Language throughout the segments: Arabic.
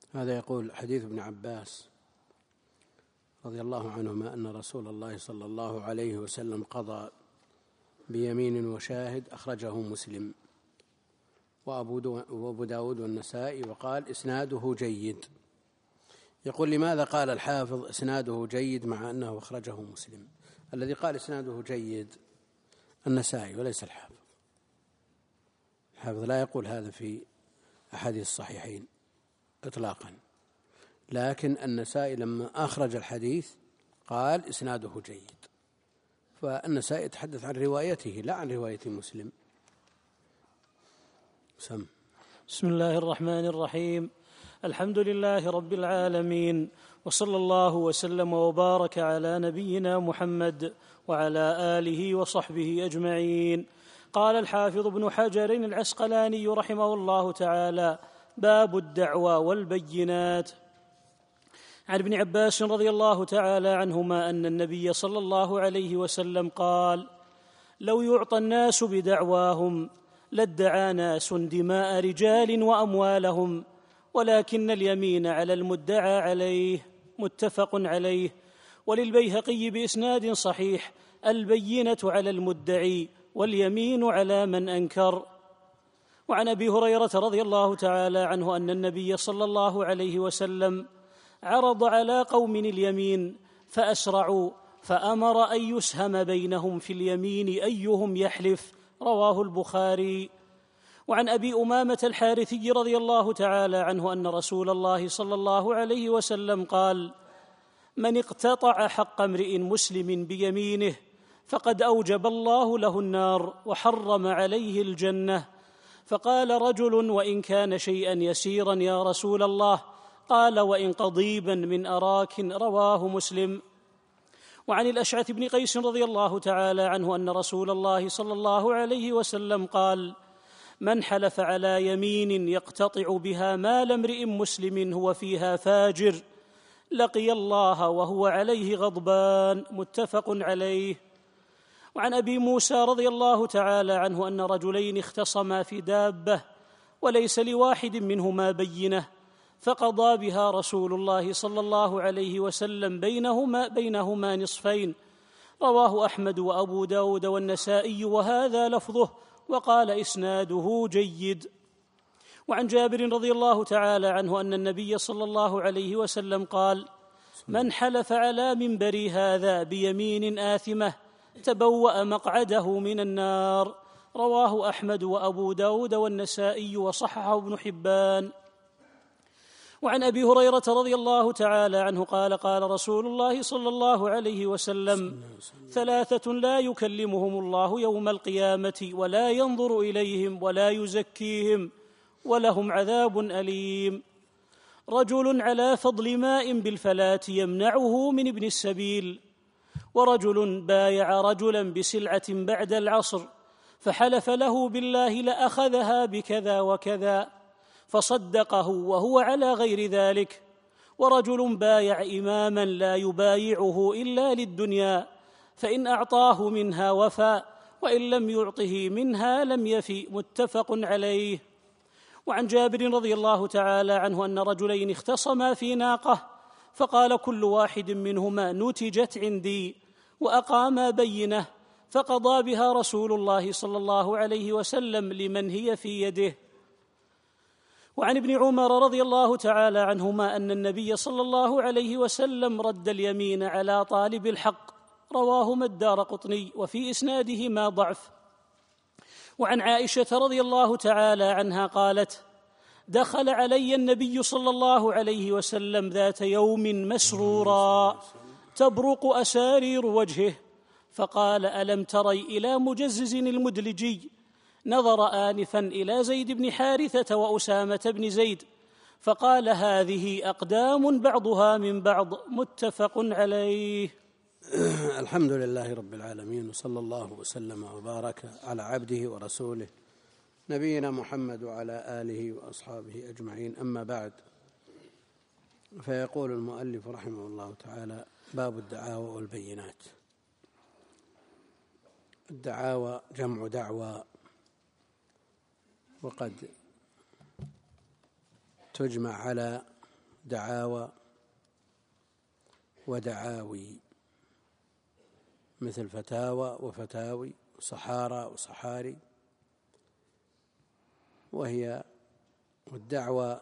هذا يقول حديث ابن عباس رضي الله عنهما أن رسول الله صلى الله عليه وسلم قضى بيمين وشاهد، أخرجه مسلم وأبو داود والنسائي، وقال إسناده جيد. يقول لماذا قال الحافظ إسناده جيد مع أنه أخرجه مسلم؟ الذي قال إسناده جيد النسائي وليس الحافظ. الحافظ لا يقول هذا في أحاديث الصحيحين إطلاقا، لكن النسائي لما أخرج الحديث قال إسناده جيد، فالنسائي يتحدث عن روايته لا عن رواية مسلم. بسم الله الرحمن الرحيم. الحمد لله رب العالمين، وصلى الله وسلم وبارك على نبينا محمد وعلى آله وصحبه أجمعين. قال الحافظ ابن حجر العسقلاني رحمه الله تعالى: باب الدعوى والبينات. عن ابن عباس رضي الله تعالى عنهما أن النبي صلى الله عليه وسلم قال: لو يعطى الناس بدعواهم لادعى ناس دماء رجال وأموالهم، ولكن اليمين على المدعى عليه. متفق عليه. وللبيهقي بإسناد صحيح: البينة على المدعي واليمين على من أنكر. وعن أبي هريرة رضي الله تعالى عنه أن النبي صلى الله عليه وسلم عرض على قوم اليمين فأسرعوا، فأمر أن يسهم بينهم في اليمين أيهم يحلف. رواه البخاري. وعن أبي أمامة الحارثي رضي الله تعالى عنه أن رسول الله صلى الله عليه وسلم قال: من اقتطع حق امرئ مسلم بيمينه فقد أوجب الله له النار وحرم عليه الجنة. فقال رجل: وإن كان شيئا يسيرا يا رسول الله؟ قال: وإن قضيبا من أراك. رواه مسلم. وعن الأشعث بن قيس رضي الله تعالى عنه أن رسول الله صلى الله عليه وسلم قال: من حلف على يمين يقتطع بها مال امرئ مسلم هو فيها فاجر لقي الله وهو عليه غضبان. متفق عليه. وعن أبي موسى رضي الله تعالى عنه أن رجلين اختصما في دابة وليس لواحد منهما بينة، فقضى بها رسول الله صلى الله عليه وسلم بينهما نصفين. رواه أحمد وأبو داود والنسائي وهذا لفظه، وقال إسناده جيد. وعن جابر رضي الله تعالى عنه أن النبي صلى الله عليه وسلم قال: من حلف على منبري هذا بيمين آثمة تبوأ مقعده من النار. رواه أحمد وأبو داود والنسائي وصححه ابن حبان. وعن أبي هريرة رضي الله تعالى عنه قال: قال رسول الله صلى الله عليه وسلم: ثلاثة لا يكلمهم الله يوم القيامة ولا ينظر إليهم ولا يزكيهم ولهم عذاب أليم: رجل على فضل ماء بالفلاة يمنعه من ابن السبيل، ورجل بايع رجلا بسلعة بعد العصر فحلف له بالله لأخذها بكذا وكذا فصدقه وهو على غير ذلك، ورجل بايع إماما لا يبايعه إلا للدنيا فإن أعطاه منها وفى وإن لم يعطه منها لم يفي. متفق عليه. وعن جابر رضي الله تعالى عنه أن رجلين اختصما في ناقة فقال كل واحد منهما: نتجت عندي، وأقاما بينة، فقضى بها رسول الله صلى الله عليه وسلم لمن هي في يده. وعن ابن عمر رضي الله تعالى عنهما أن النبي صلى الله عليه وسلم رد اليمين على طالب الحق. رواهما الدارقطني وفي إسنادهما ضعف. وعن عائشة رضي الله تعالى عنها قالت: دخل علي النبي صلى الله عليه وسلم ذات يوم مسرورا تبرق أسارير وجهه، فقال: ألم تري إلى مجزز المدلجي؟ نظر آنفا إلى زيد بن حارثة وأسامة بن زيد فقال: هذه أقدام بعضها من بعض. متفق عليه. الحمد لله رب العالمين، وصلى الله وسلم وبارك على عبده ورسوله نبينا محمد وعلى آله وأصحابه أجمعين. أما بعد، فيقول المؤلف رحمه الله تعالى: باب الدعاوى والبينات. الدعاوى جمع دعوى، وقد تجمع على دعاوى ودعاوي، مثل فتاوى وفتاوي وصحارى وصحاري. وهي والدعوى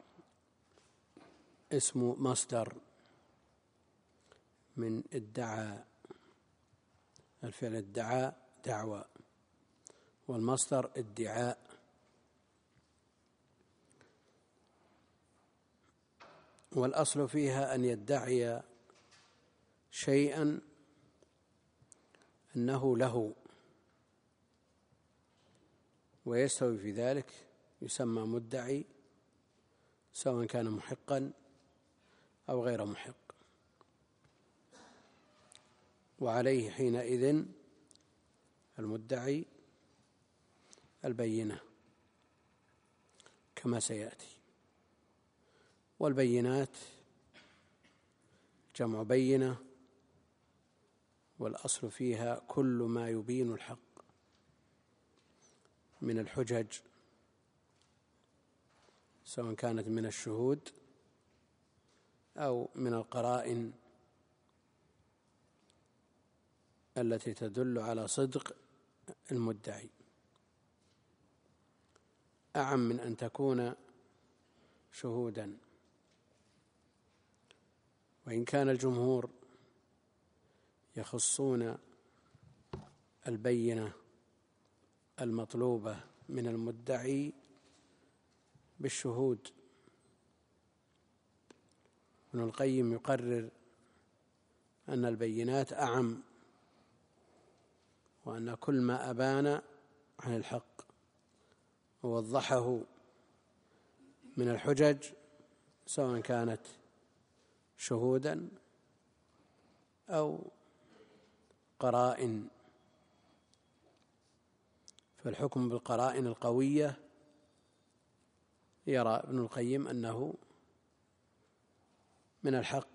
اسم مصدر من ادعى، الفعل ادعى دعوى، والمصدر ادعاء. والأصل فيها أن يدعي شيئا أنه له، ويستوي في ذلك، يسمى مدعي، سواء كان محقا أو غير محق. وعليه حينئذ المدعي البينة كما سيأتي. والبينات جمع بينة، والأصل فيها كل ما يبين الحق من الحجج، سواء كانت من الشهود أو من القرائن التي تدل على صدق المدعي، أعم من أن تكون شهودا. وإن كان الجمهور يخصون البينة المطلوبة من المدعي بالشهود، ابن القيم يقرر أن البينات أعم، وأن كل ما أبان عن الحق ووضحه من الحجج، سواء كانت شهودا أو قرائن، فالحكم بالقرائن القوية يرى ابن القيم أنه من الحق.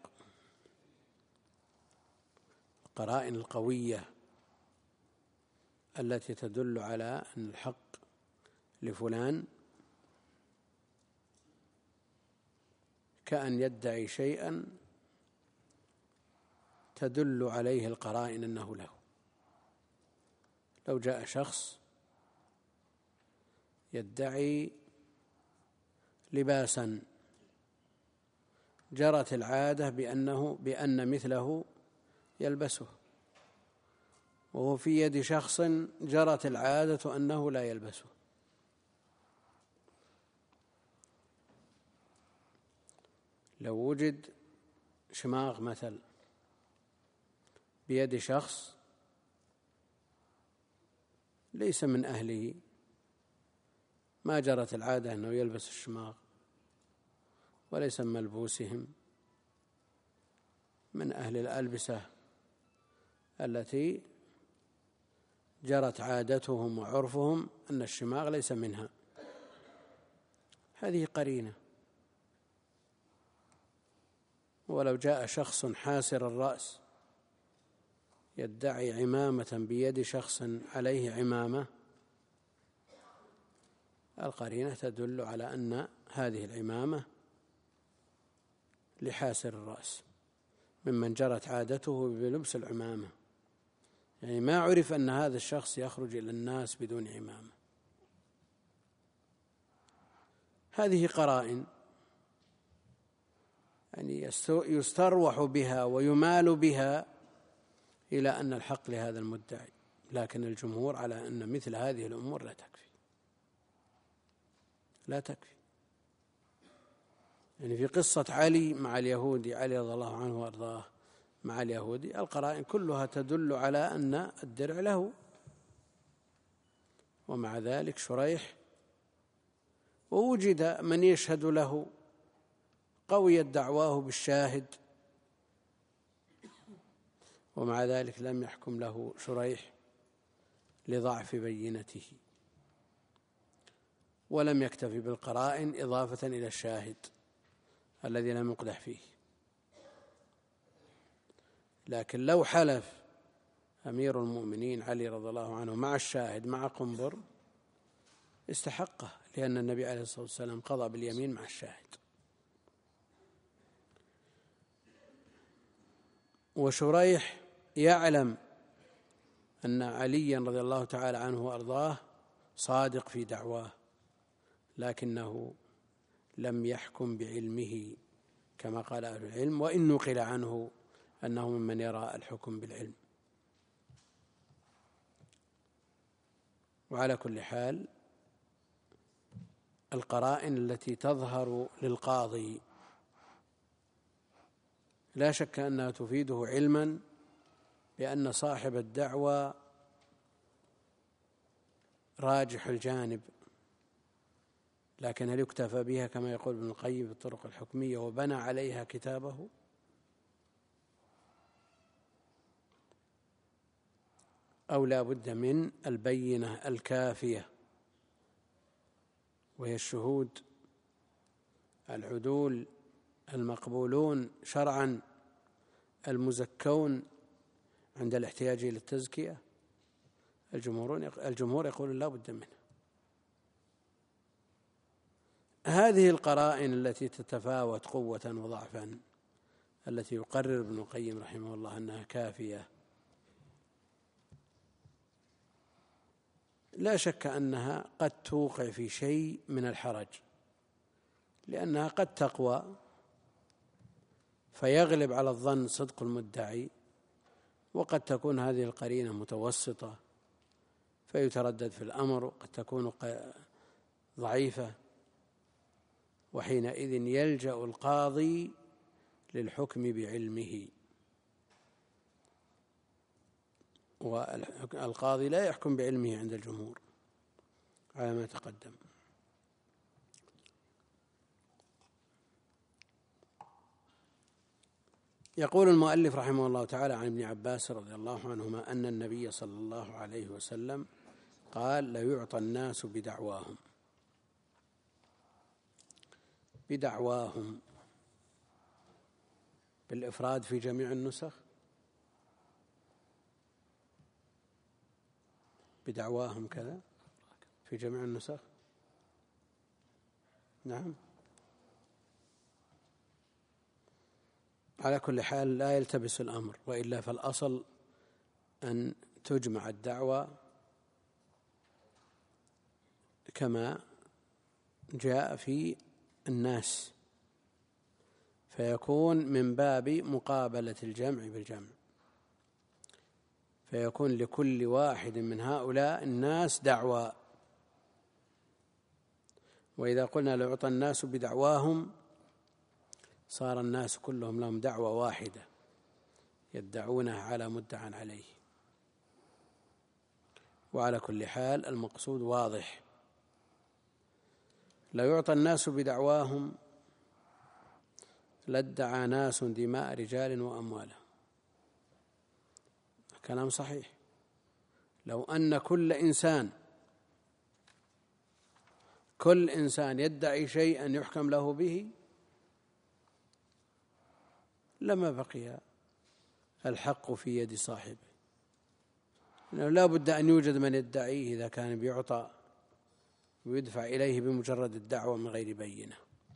القرائن القوية التي تدل على أن الحق لفلان، كأن يدعي شيئا تدل عليه القرائن أنه له. لو جاء شخص يدعي لباسا جرت العادة بأن مثله يلبسه، وهو في يد شخص جرت العادة أنه لا يلبسه، لو وجد شماغ مثل بيد شخص ليس من أهله، ما جرت العادة أنه يلبس الشماغ، وليس من ملبوسهم، من أهل الألبسة التي جرت عادتهم وعرفهم أن الشماغ ليس منها، هذه قرينة. ولو جاء شخص حاسر الرأس يدعي عمامة بيد شخص عليه عمامة، القرينة تدل على أن هذه العمامة لحاسر الرأس ممن جرت عادته بلبس العمامة، يعني ما عرف أن هذا الشخص يخرج إلى الناس بدون عمامة. هذه قرائن يعني يستروح بها ويمال بها إلى أن الحق لهذا المدعي، لكن الجمهور على أن مثل هذه الأمور لا تكفي. يعني في قصة علي مع اليهودي، علي رضي الله عنه وأرضاه مع اليهودي، القرائن كلها تدل على أن الدرع له، ومع ذلك شريح ووجد من يشهد له، قويت دعواه بالشاهد، ومع ذلك لم يحكم له شريح لضعف بينته، ولم يكتفي بالقرائن إضافة إلى الشاهد الذي لم يقدح فيه. لكن لو حلف أمير المؤمنين علي رضي الله عنه مع الشاهد مع قنبر استحقه، لأن النبي عليه الصلاة والسلام قضى باليمين مع الشاهد. وشريح يعلم أن عليا رضي الله تعالى عنه وأرضاه صادق في دعواه، لكنه لم يحكم بعلمه كما قال أهل العلم، وإن نقل عنه أنه ممن يرى الحكم بالعلم. وعلى كل حال القرائن التي تظهر للقاضي لا شك أنها تفيده علما بأن صاحب الدعوى راجح الجانب، لكن هل يكتفى بها كما يقول ابن القيم في الطرق الحكمية وبنى عليها كتابه؟ أو لا بد من البينة الكافية، وهي الشهود العدول المقبولون شرعا المزكون عند الاحتياج إلى التزكية. الجمهور يقول لا بد منه. هذه القرائن التي تتفاوت قوة وضعفا التي يقرر ابن القيم رحمه الله أنها كافية، لا شك أنها قد توقع في شيء من الحرج، لأنها قد تقوى فيغلب على الظن صدق المدعي، وقد تكون هذه القرينة متوسطة فيتردد في الأمر، وقد تكون ضعيفة، وحينئذ يلجأ القاضي للحكم بعلمه. والقاضي لا يحكم بعلمه عند الجمهور على ما تقدم. يقول المؤلف رحمه الله تعالى عن ابن عباس رضي الله عنهما أن النبي صلى الله عليه وسلم قال: ليعطى الناس بدعواهم. بدعواهم بالإفراد في جميع النسخ، بدعواهم كذا في جميع النسخ. نعم، على كل حال لا يلتبس الأمر، وإلا فالأصل أن تجمع الدعوة كما جاء في الناس، فيكون من باب مقابلة الجمع بالجمع، فيكون لكل واحد من هؤلاء الناس دعوى. وإذا قلنا ليعطى الناس بدعواهم صار الناس كلهم لهم دعوة واحدة يدعونها على مدعى عليه. وعلى كل حال المقصود واضح: ليعطى الناس بدعواهم لادعى ناس دماء رجال وأموالهم. كلام صحيح. لو أن كل إنسان يدعي شيئا يحكم له به لما بقي الحق في يد صاحبه، لا بد أن يوجد من يدعيه إذا كان بيعطى ويدفع إليه بمجرد الدعوة من غير بينة.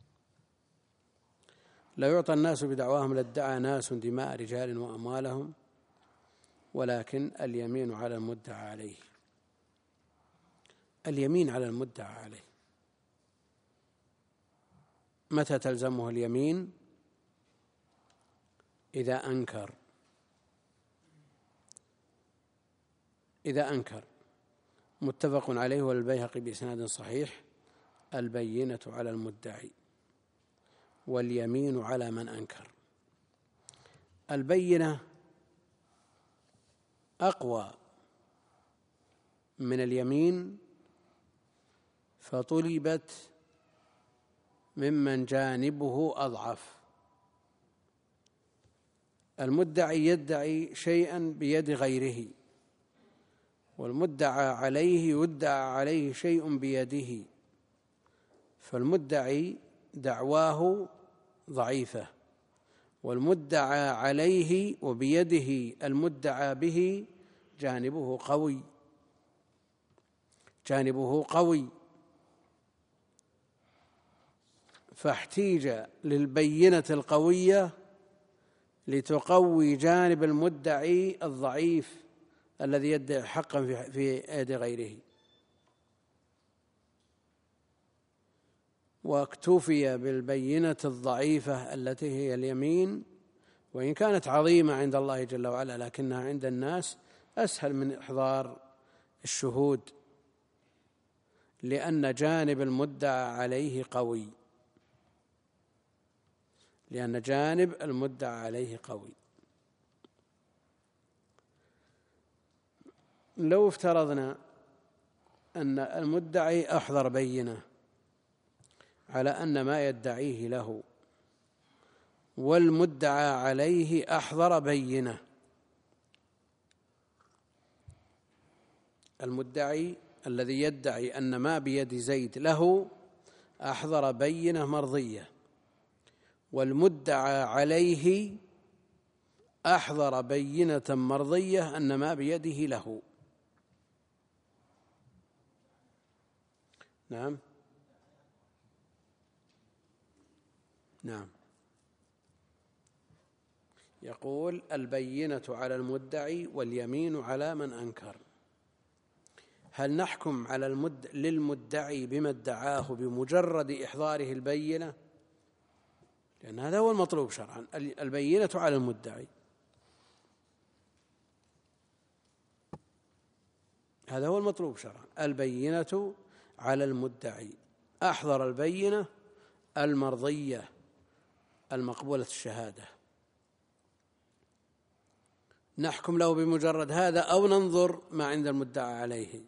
لا يعطى الناس بدعواهم لادعى ناس دماء رجال وأموالهم، ولكن اليمين على المدعى عليه. اليمين على المدعى عليه متى تلزمه اليمين؟ إذا أنكر. متفق عليه والبيهقي بإسناد صحيح: البينة على المدعي واليمين على من أنكر. البينة أقوى من اليمين، فطلبت ممن جانبه أضعف. المدعي يدعي شيئا بيد غيره، والمدعى عليه يدعى عليه شيء بيده، فالمدعي دعواه ضعيفة، والمدعى عليه وبيده المدعى به جانبه قوي، فاحتيج للبينة القوية لتقوي جانب المدعي الضعيف الذي يدعي حقا في يد غيره، واكتفي بالبينة الضعيفة التي هي اليمين، وإن كانت عظيمة عند الله جل وعلا لكنها عند الناس أسهل من إحضار الشهود، لأن جانب المدعى عليه قوي، لأن جانب المدعى عليه قوي. لو افترضنا أن المدعي أحضر بينة على أن ما يدعيه له، والمدعى عليه أحضر بينة، المدعي الذي يدعي أن ما بيد زيد له أحضر بينة مرضية، والمدعى عليه أحضر بينة مرضية أن ما بيده له. نعم نعم. يقول: البينة على المدعي واليمين على من أنكر. هل نحكم على للمدعي بما ادعاه بمجرد إحضاره البينة؟ لأن هذا هو المطلوب شرعا، البينة على المدعي، هذا هو المطلوب شرعا، البينة على المدعي، أحضر البينة المرضية المقبولة الشهادة، نحكم له بمجرد هذا أو ننظر ما عند المدعى عليه؟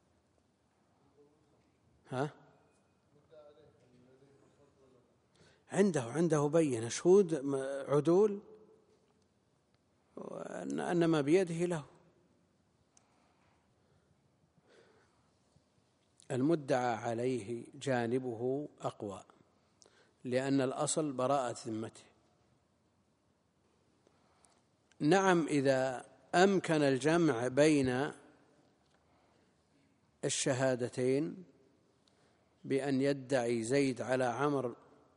عنده بينة، شهود عدول، أن ما بيده له. المدعى عليه جانبه أقوى، لأن الأصل براءة ذمته. نعم، إذا أمكن الجمع بين الشهادتين بأن يدعي زيد على عمرو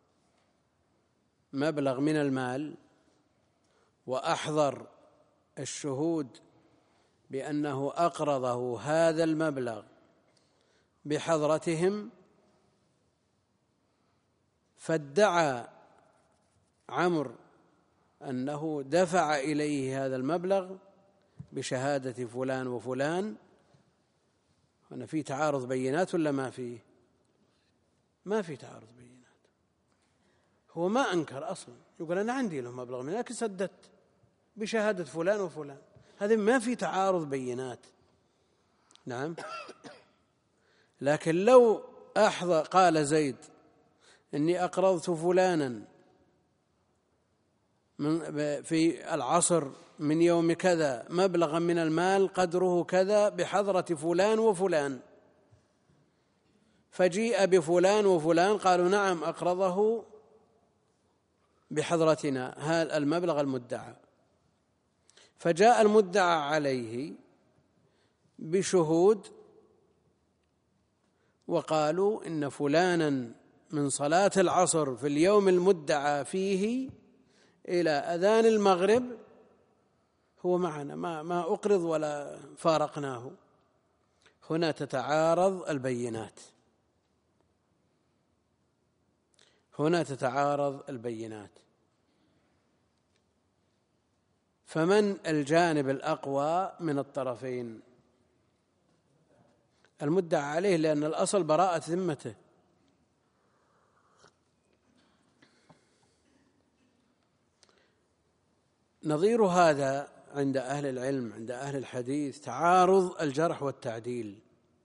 مبلغ من المال، وأحضر الشهود بأنه أقرضه هذا المبلغ بحضرتهم، فادعى عمرو أنه دفع إليه هذا المبلغ بشهادة فلان وفلان، هنا في تعارض بينات ولا ما فيه؟ ما في تعارض بينات، هو ما أنكر أصلا، يقول أنا عندي له مبلغ من لكن سددت بشهادة فلان وفلان، هذا ما في تعارض بينات. نعم. لكن لو قال زيد إني أقرضت فلانا في العصر من يوم كذا مبلغا من المال قدره كذا بحضرة فلان وفلان، فجيء بفلان وفلان قالوا نعم أقرضه بحضرتنا هذا المبلغ المدعى، فجاء المدعى عليه بشهود وقالوا إن فلانا من صلاة العصر في اليوم المدعى فيه إلى أذان المغرب هو معنا، ما أقرض ولا فارقناه، هنا تتعارض البينات، هنا تتعارض البينات. فمن الجانب الأقوى من الطرفين؟ المدعى عليه، لأن الأصل براءة ذمته. نظير هذا عند أهل العلم، عند أهل الحديث، تعارض الجرح والتعديل.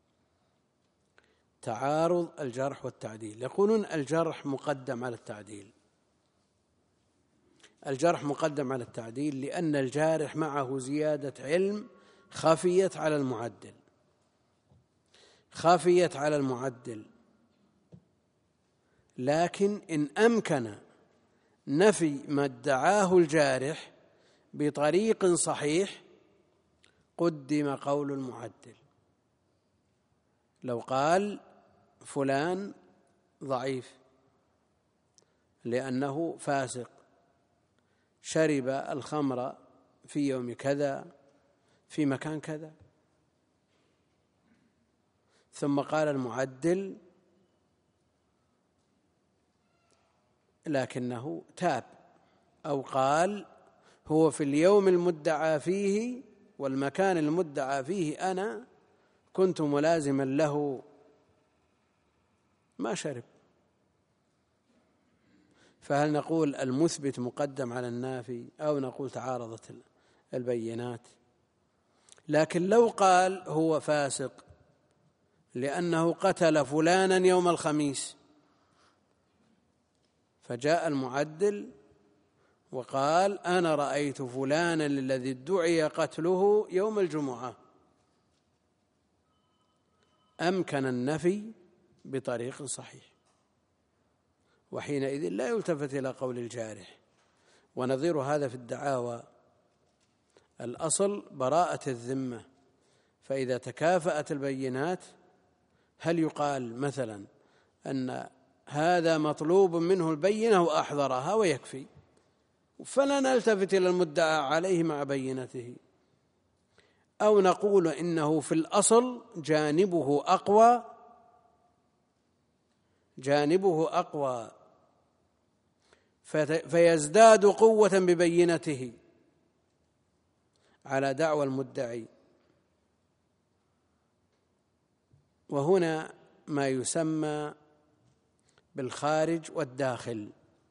تعارض الجرح والتعديل، يقولون الجرح مقدم على التعديل. الجرح مقدم على التعديل لأن الجارح معه زيادة علم خفيت على المعدل، خفيت على المعدل. لكن إن أمكن نفي ما ادعاه الجارح بطريق صحيح قدم قول المعدل. لو قال فلان ضعيف لأنه فاسق، شرب الخمر في يوم كذا في مكان كذا، ثم قال المعدل لكنه تاب، أو قال هو في اليوم المدعى فيه والمكان المدعى فيه أنا كنت ملازما له ما شرب، فهل نقول المثبت مقدم على النافي أو نقول تعارضت البينات؟ لكن لو قال هو فاسق لأنه قتل فلانا يوم الخميس، فجاء المعدل وقال أنا رأيت فلانا الذي ادعي قتله يوم الجمعة، أمكن النفي بطريق صحيح، وحينئذ لا يلتفت إلى قول الجارح. ونظير هذا في الدعاوى الأصل براءة الذمة، فإذا تكافأت البينات هل يقال مثلا أن هذا مطلوب منه البينة وأحضرها ويكفي فلا نلتفت إلى المدعى عليه مع بينته، أو نقول إنه في الأصل جانبه أقوى فيزداد قوة ببينته على دعوى المدعي. وهنا ما يسمى بالخارج والداخل.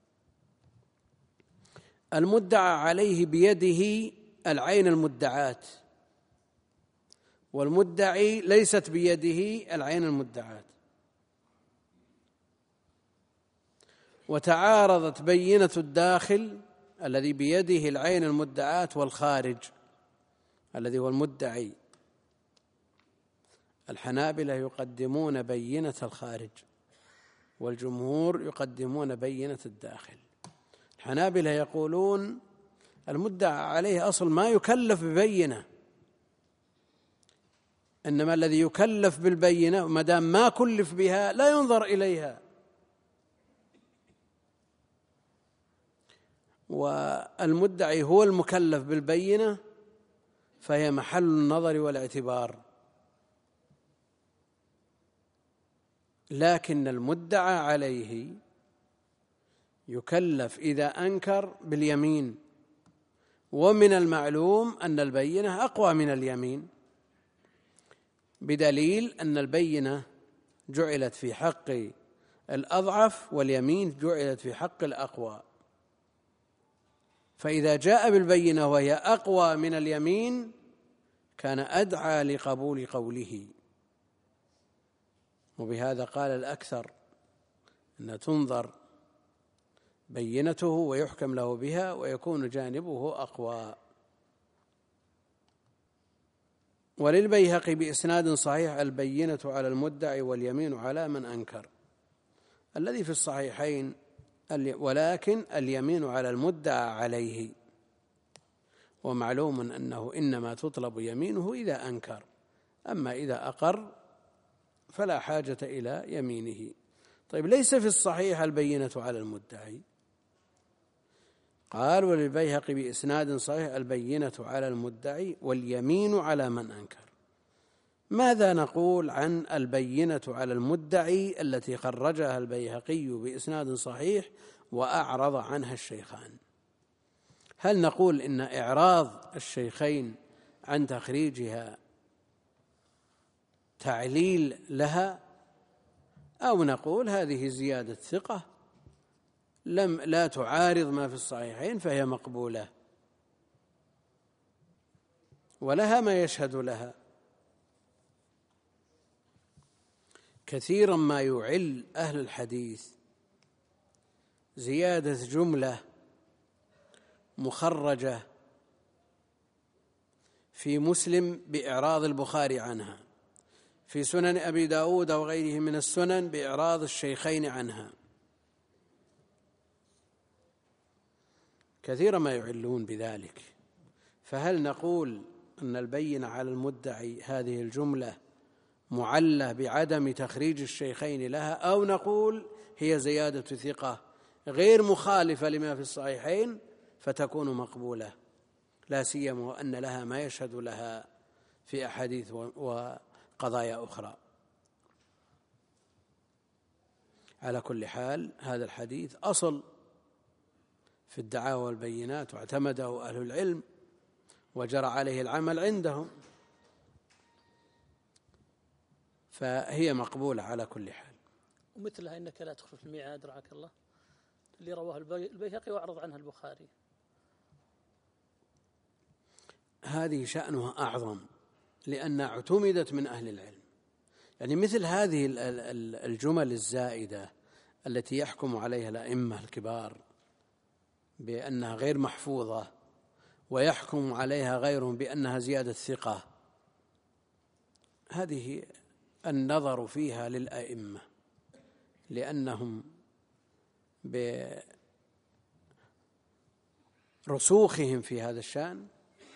المدعى عليه بيده العين المدعاة، والمدعي ليست بيده العين المدعاة، وتعارضت بينة الداخل الذي بيده العين المدعاة والخارج الذي هو المدعي. الحنابلة يقدمون بينة الخارج والجمهور يقدمون بينة الداخل. الحنابلة يقولون المدعى عليه أصل ما يكلف ببينة، إنما الذي يكلف بالبينة ما دام ما كلف بها لا ينظر إليها، والمدعي هو المكلف بالبينة فهي محل النظر والاعتبار. لكن المدعى عليه يكلف إذا أنكر باليمين، ومن المعلوم أن البينة أقوى من اليمين، بدليل أن البينة جعلت في حق الأضعف واليمين جعلت في حق الأقوى، فإذا جاء بالبينة وهي أقوى من اليمين كان أدعى لقبول قوله. وبهذا قال الأكثر أن تنظر بينته ويحكم له بها ويكون جانبه أقوى. وللبيهقي بإسناد صحيح البينة على المدعي واليمين على من أنكر، الذي في الصحيحين ولكن اليمين على المدعى عليه، ومعلوم أنه إنما تطلب يمينه إذا أنكر، أما إذا أقر فلا حاجة إلى يمينه. طيب ليس في الصحيح البينة على المدعي، قال وللبيهقي بإسناد صحيح البينة على المدعي واليمين على من أنكر. ماذا نقول عن البينة على المدعي التي خرجها البيهقي بإسناد صحيح وأعرض عنها الشيخان؟ هل نقول إن إعراض الشيخين عن تخريجها تعليل لها، أو نقول هذه زيادة ثقة لا تعارض ما في الصحيحين فهي مقبولة ولها ما يشهد لها؟ كثيرا ما يعل أهل الحديث زيادة جملة مخرجة في مسلم بإعراض البخاري عنها، في سنن أبي داود وغيره من السنن بإعراض الشيخين عنها، كثيرا ما يعلون بذلك. فهل نقول أن البينة على المدعي هذه الجملة معلة بعدم تخريج الشيخين لها، أو نقول هي زيادة ثقة غير مخالفة لما في الصحيحين فتكون مقبولة، لا سيما وأن لها ما يشهد لها في أحاديث وقضايا أخرى. على كل حال هذا الحديث أصل في الدعاوى والبينات، واعتمده أهل العلم وجرى عليه العمل عندهم، فهي مقبولة على كل حال. ومثلها إنك لا تخلف الميعاد رعاك الله، اللي رواه البيهقي وأعرض عنها البخاري، هذه شأنها أعظم لأنها اعتمدت من أهل العلم. يعني مثل هذه الجمل الزائدة التي يحكم عليها الأئمة الكبار بأنها غير محفوظة ويحكم عليها غيرهم بأنها زيادة ثقة، هذه النظر فيها للأئمة، لأنهم برسوخهم في هذا الشأن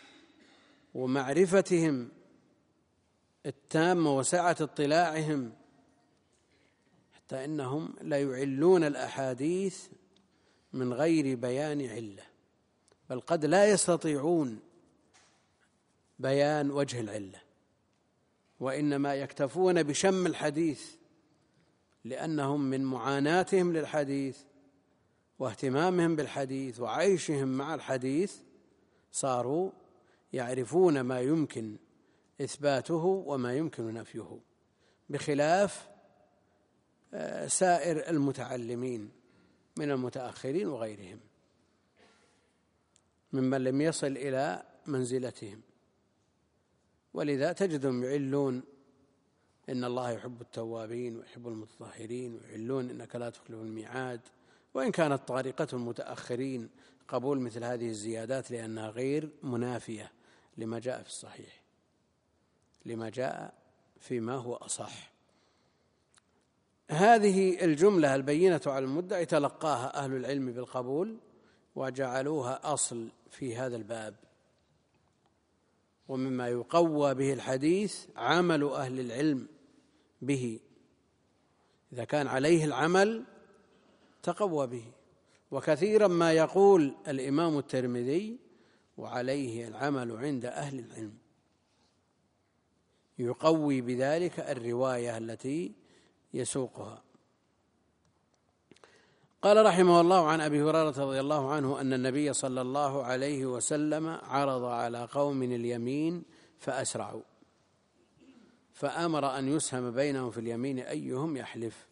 ومعرفتهم التامة وسعة اطلاعهم، حتى إنهم لا يعلون الأحاديث من غير بيان علة، بل قد لا يستطيعون بيان وجه العلة، وإنما يكتفون بشم الحديث، لأنهم من معاناتهم للحديث واهتمامهم بالحديث وعيشهم مع الحديث صاروا يعرفون ما يمكن إثباته وما يمكن نفيه، بخلاف سائر المتعلمين من المتأخرين وغيرهم ممن لم يصل إلى منزلتهم. ولذا تجدهم يعلون إن الله يحب التوابين ويحب المتطهرين، ويعلون إنك لا تخلف الميعاد، وإن كانت طريقة المتأخرين قبول مثل هذه الزيادات لأنها غير منافية لما جاء في الصحيح، لما جاء فيما هو أصح. هذه الجملة البينة على المدعي تلقاها أهل العلم بالقبول وجعلوها أصل في هذا الباب. ومما يقوى به الحديث عمل أهل العلم به، إذا كان عليه العمل تقوى به. وكثيرا ما يقول الإمام الترمذي وعليه العمل عند أهل العلم، يقوي بذلك الرواية التي يسوقها. قال رحمه الله عن أبي هريرة رضي الله عنه أن النبي صلى الله عليه وسلم عرض على قوم اليمين فأسرعوا، فأمر أن يسهم بينهم في اليمين أيهم يحلف.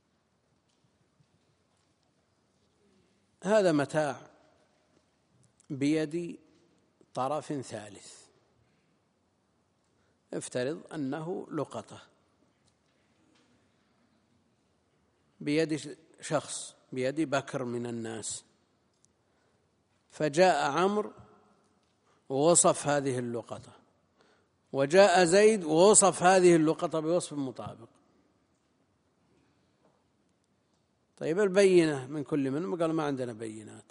هذا متاع بيد طرف ثالث، افترض أنه لقطة بيد شخص، بيد بكر من الناس، فجاء عمرو ووصف هذه اللقطة، وجاء زيد ووصف هذه اللقطة بوصف مطابق. طيب البينة من كل منهم؟ قالوا ما عندنا بينات.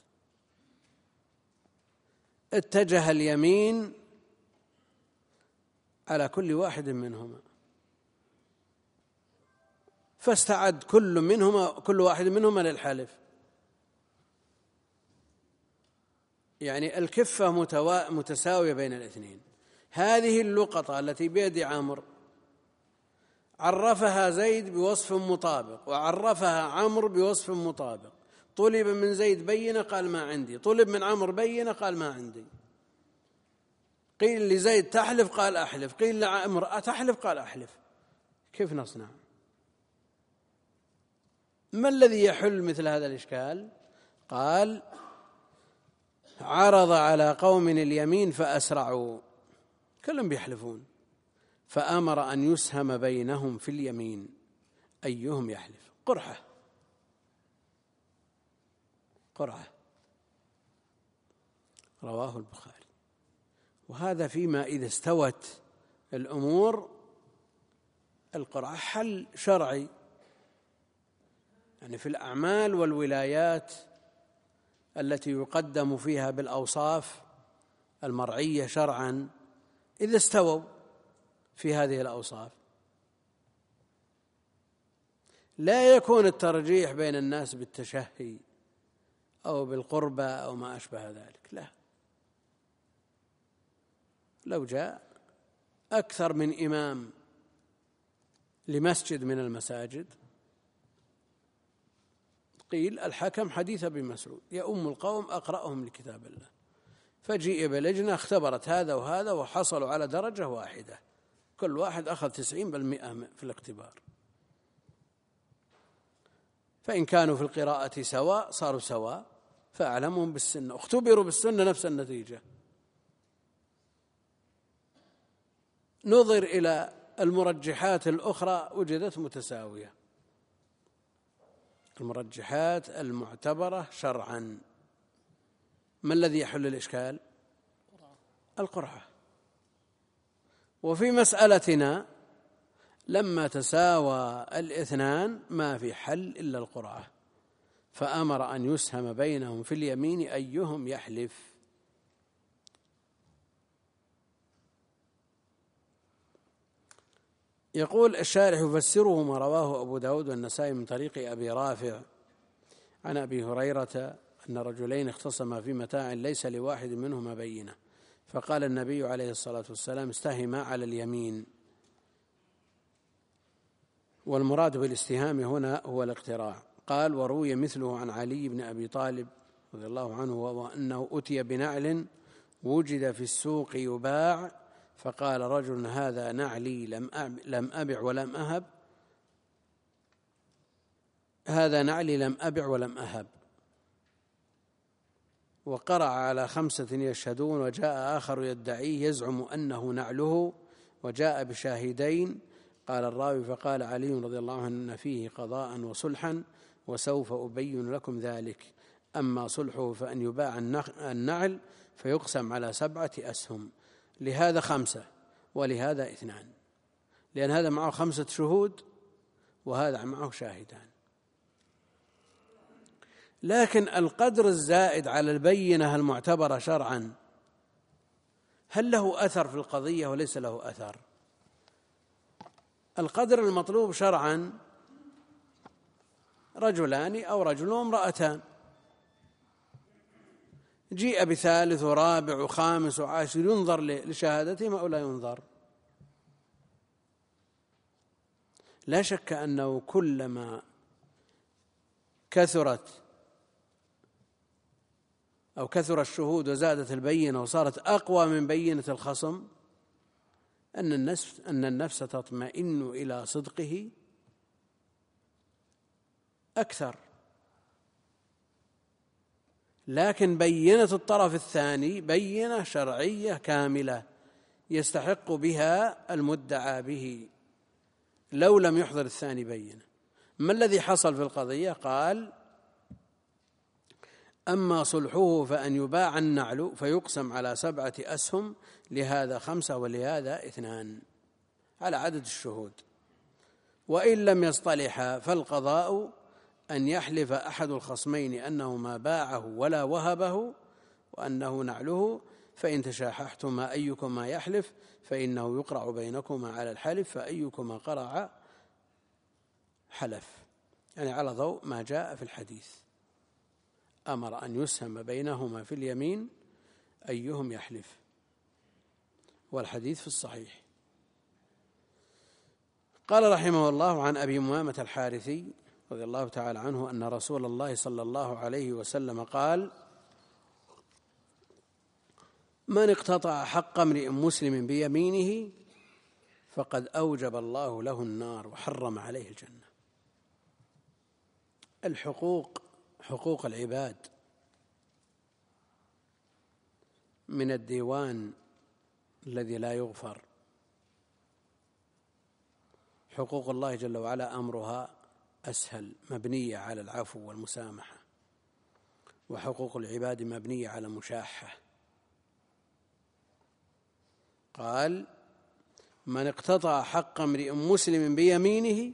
اتجه اليمين على كل واحد منهما، فاستعد كل واحد منهما للحلف. يعني الكفة متساوية بين الاثنين. هذه اللقطة التي بيد عمرو عرفها زيد بوصف مطابق وعرفها عمرو بوصف مطابق، طلب من زيد بينة قال ما عندي، طلب من عمرو بينة قال ما عندي، قيل لزيد تحلف قال أحلف، قيل لعمرو أتحلف قال أحلف. كيف نصنع؟ ما الذي يحل مثل هذا الإشكال؟ قال عرض على قوم اليمين فأسرعوا، كلهم بيحلفون، فأمر أن يسهم بينهم في اليمين أيهم يحلف. قرعة رواه البخاري. وهذا فيما إذا استوت الأمور، القرعة حل شرعي، يعني في الأعمال والولايات التي يقدم فيها بالأوصاف المرعية شرعا، إذا استووا في هذه الأوصاف لا يكون الترجيح بين الناس بالتشهي أو بالقربة أو ما أشبه ذلك، لا. لو جاء أكثر من إمام لمسجد من المساجد قيل الحكم حديث ابن مسعود يؤم القوم أقرأهم لكتاب الله، فجيء بلجنة اختبرت هذا وهذا وحصلوا على درجة واحدة، كل واحد أخذ 90% في الاختبار، فإن كانوا في القراءة سواء صاروا سواء، فأعلمهم بالسنة، اختبروا بالسنة نفس النتيجة. نظر إلى المرجحات الأخرى وجدت متساوية، المرجحات المعتبرة شرعا. ما الذي يحل الإشكال؟ القرعة. وفي مسألتنا لما تساوى الاثنان ما في حل إلا القرعة، فأمر أن يسهم بينهم في اليمين أيهم يحلف. يقول الشارح يفسره ما رواه أبو داود والنسائي من طريق أبي رافع عن أبي هريرة أن رجلين اختصما في متاع ليس لواحد منهما بينة، فقال النبي عليه الصلاة والسلام استهما على اليمين. والمراد بالاستهام هنا هو الاقتراع. قال وروي مثله عن علي بن أبي طالب رضي الله عنه وأنه أتي بنعل وجد في السوق يباع، فقال رجل هذا نعلي لم أبع ولم أهب، هذا نعلي لم أبع ولم أهب، وقرع على 5 يشهدون، وجاء آخر يدعيه يزعم أنه نعله، وجاء بشاهدين. قال الراوي فقال علي رضي الله عنه إن فيه قضاء وصلحا وسوف أبين لكم ذلك، أما صلحه فأن يباع النعل فيقسم على 7 أسهم، لهذا 5 ولهذا 2، لأن هذا معه 5 شهود وهذا معه شاهدان. لكن القدر الزائد على البينة المعتبرة شرعا هل له أثر في القضية وليس له أثر؟ القدر المطلوب شرعا رجلان أو رجل وامرأتان، جيء بثالث ورابع وخامس وعاشر، ينظر لشهادتهم أو لا ينظر؟ لا شك أنه كلما كثرت أو كثر الشهود وزادت البينة وصارت أقوى من بينة الخصم أن النفس تطمئن إلى صدقه أكثر. لكن بينة الطرف الثاني بينة شرعية كاملة يستحق بها المدعى به لو لم يحضر الثاني بينة. ما الذي حصل في القضية؟ قال أما صلحه فأن يباع النعل فيقسم على 7 أسهم، لهذا 5 ولهذا 2 على عدد الشهود، وإن لم يصطلحا فالقضاء أن يحلف أحد الخصمين أنه ما باعه ولا وهبه وأنه نعله، فإن تشاححتما أيكما يحلف فإنه يقرع بينكما على الحلف، فأيكما قرع حلف، يعني على ضوء ما جاء في الحديث، أمر أن يسهم بينهما في اليمين أيهم يحلف، والحديث في الصحيح. قال رحمه الله عن أبي أمامة الحارثي رضي الله تعالى عنه أن رسول الله صلى الله عليه وسلم قال من اقتطع حق امرئ مسلم بيمينه فقد أوجب الله له النار وحرم عليه الجنة. الحقوق، حقوق العباد من الديوان الذي لا يغفر، حقوق الله جل وعلا أمرها أسهل، مبنية على العفو والمسامحة، وحقوق العباد مبنية على مشاحة. قال من اقتطع حق امرئ مسلم بيمينه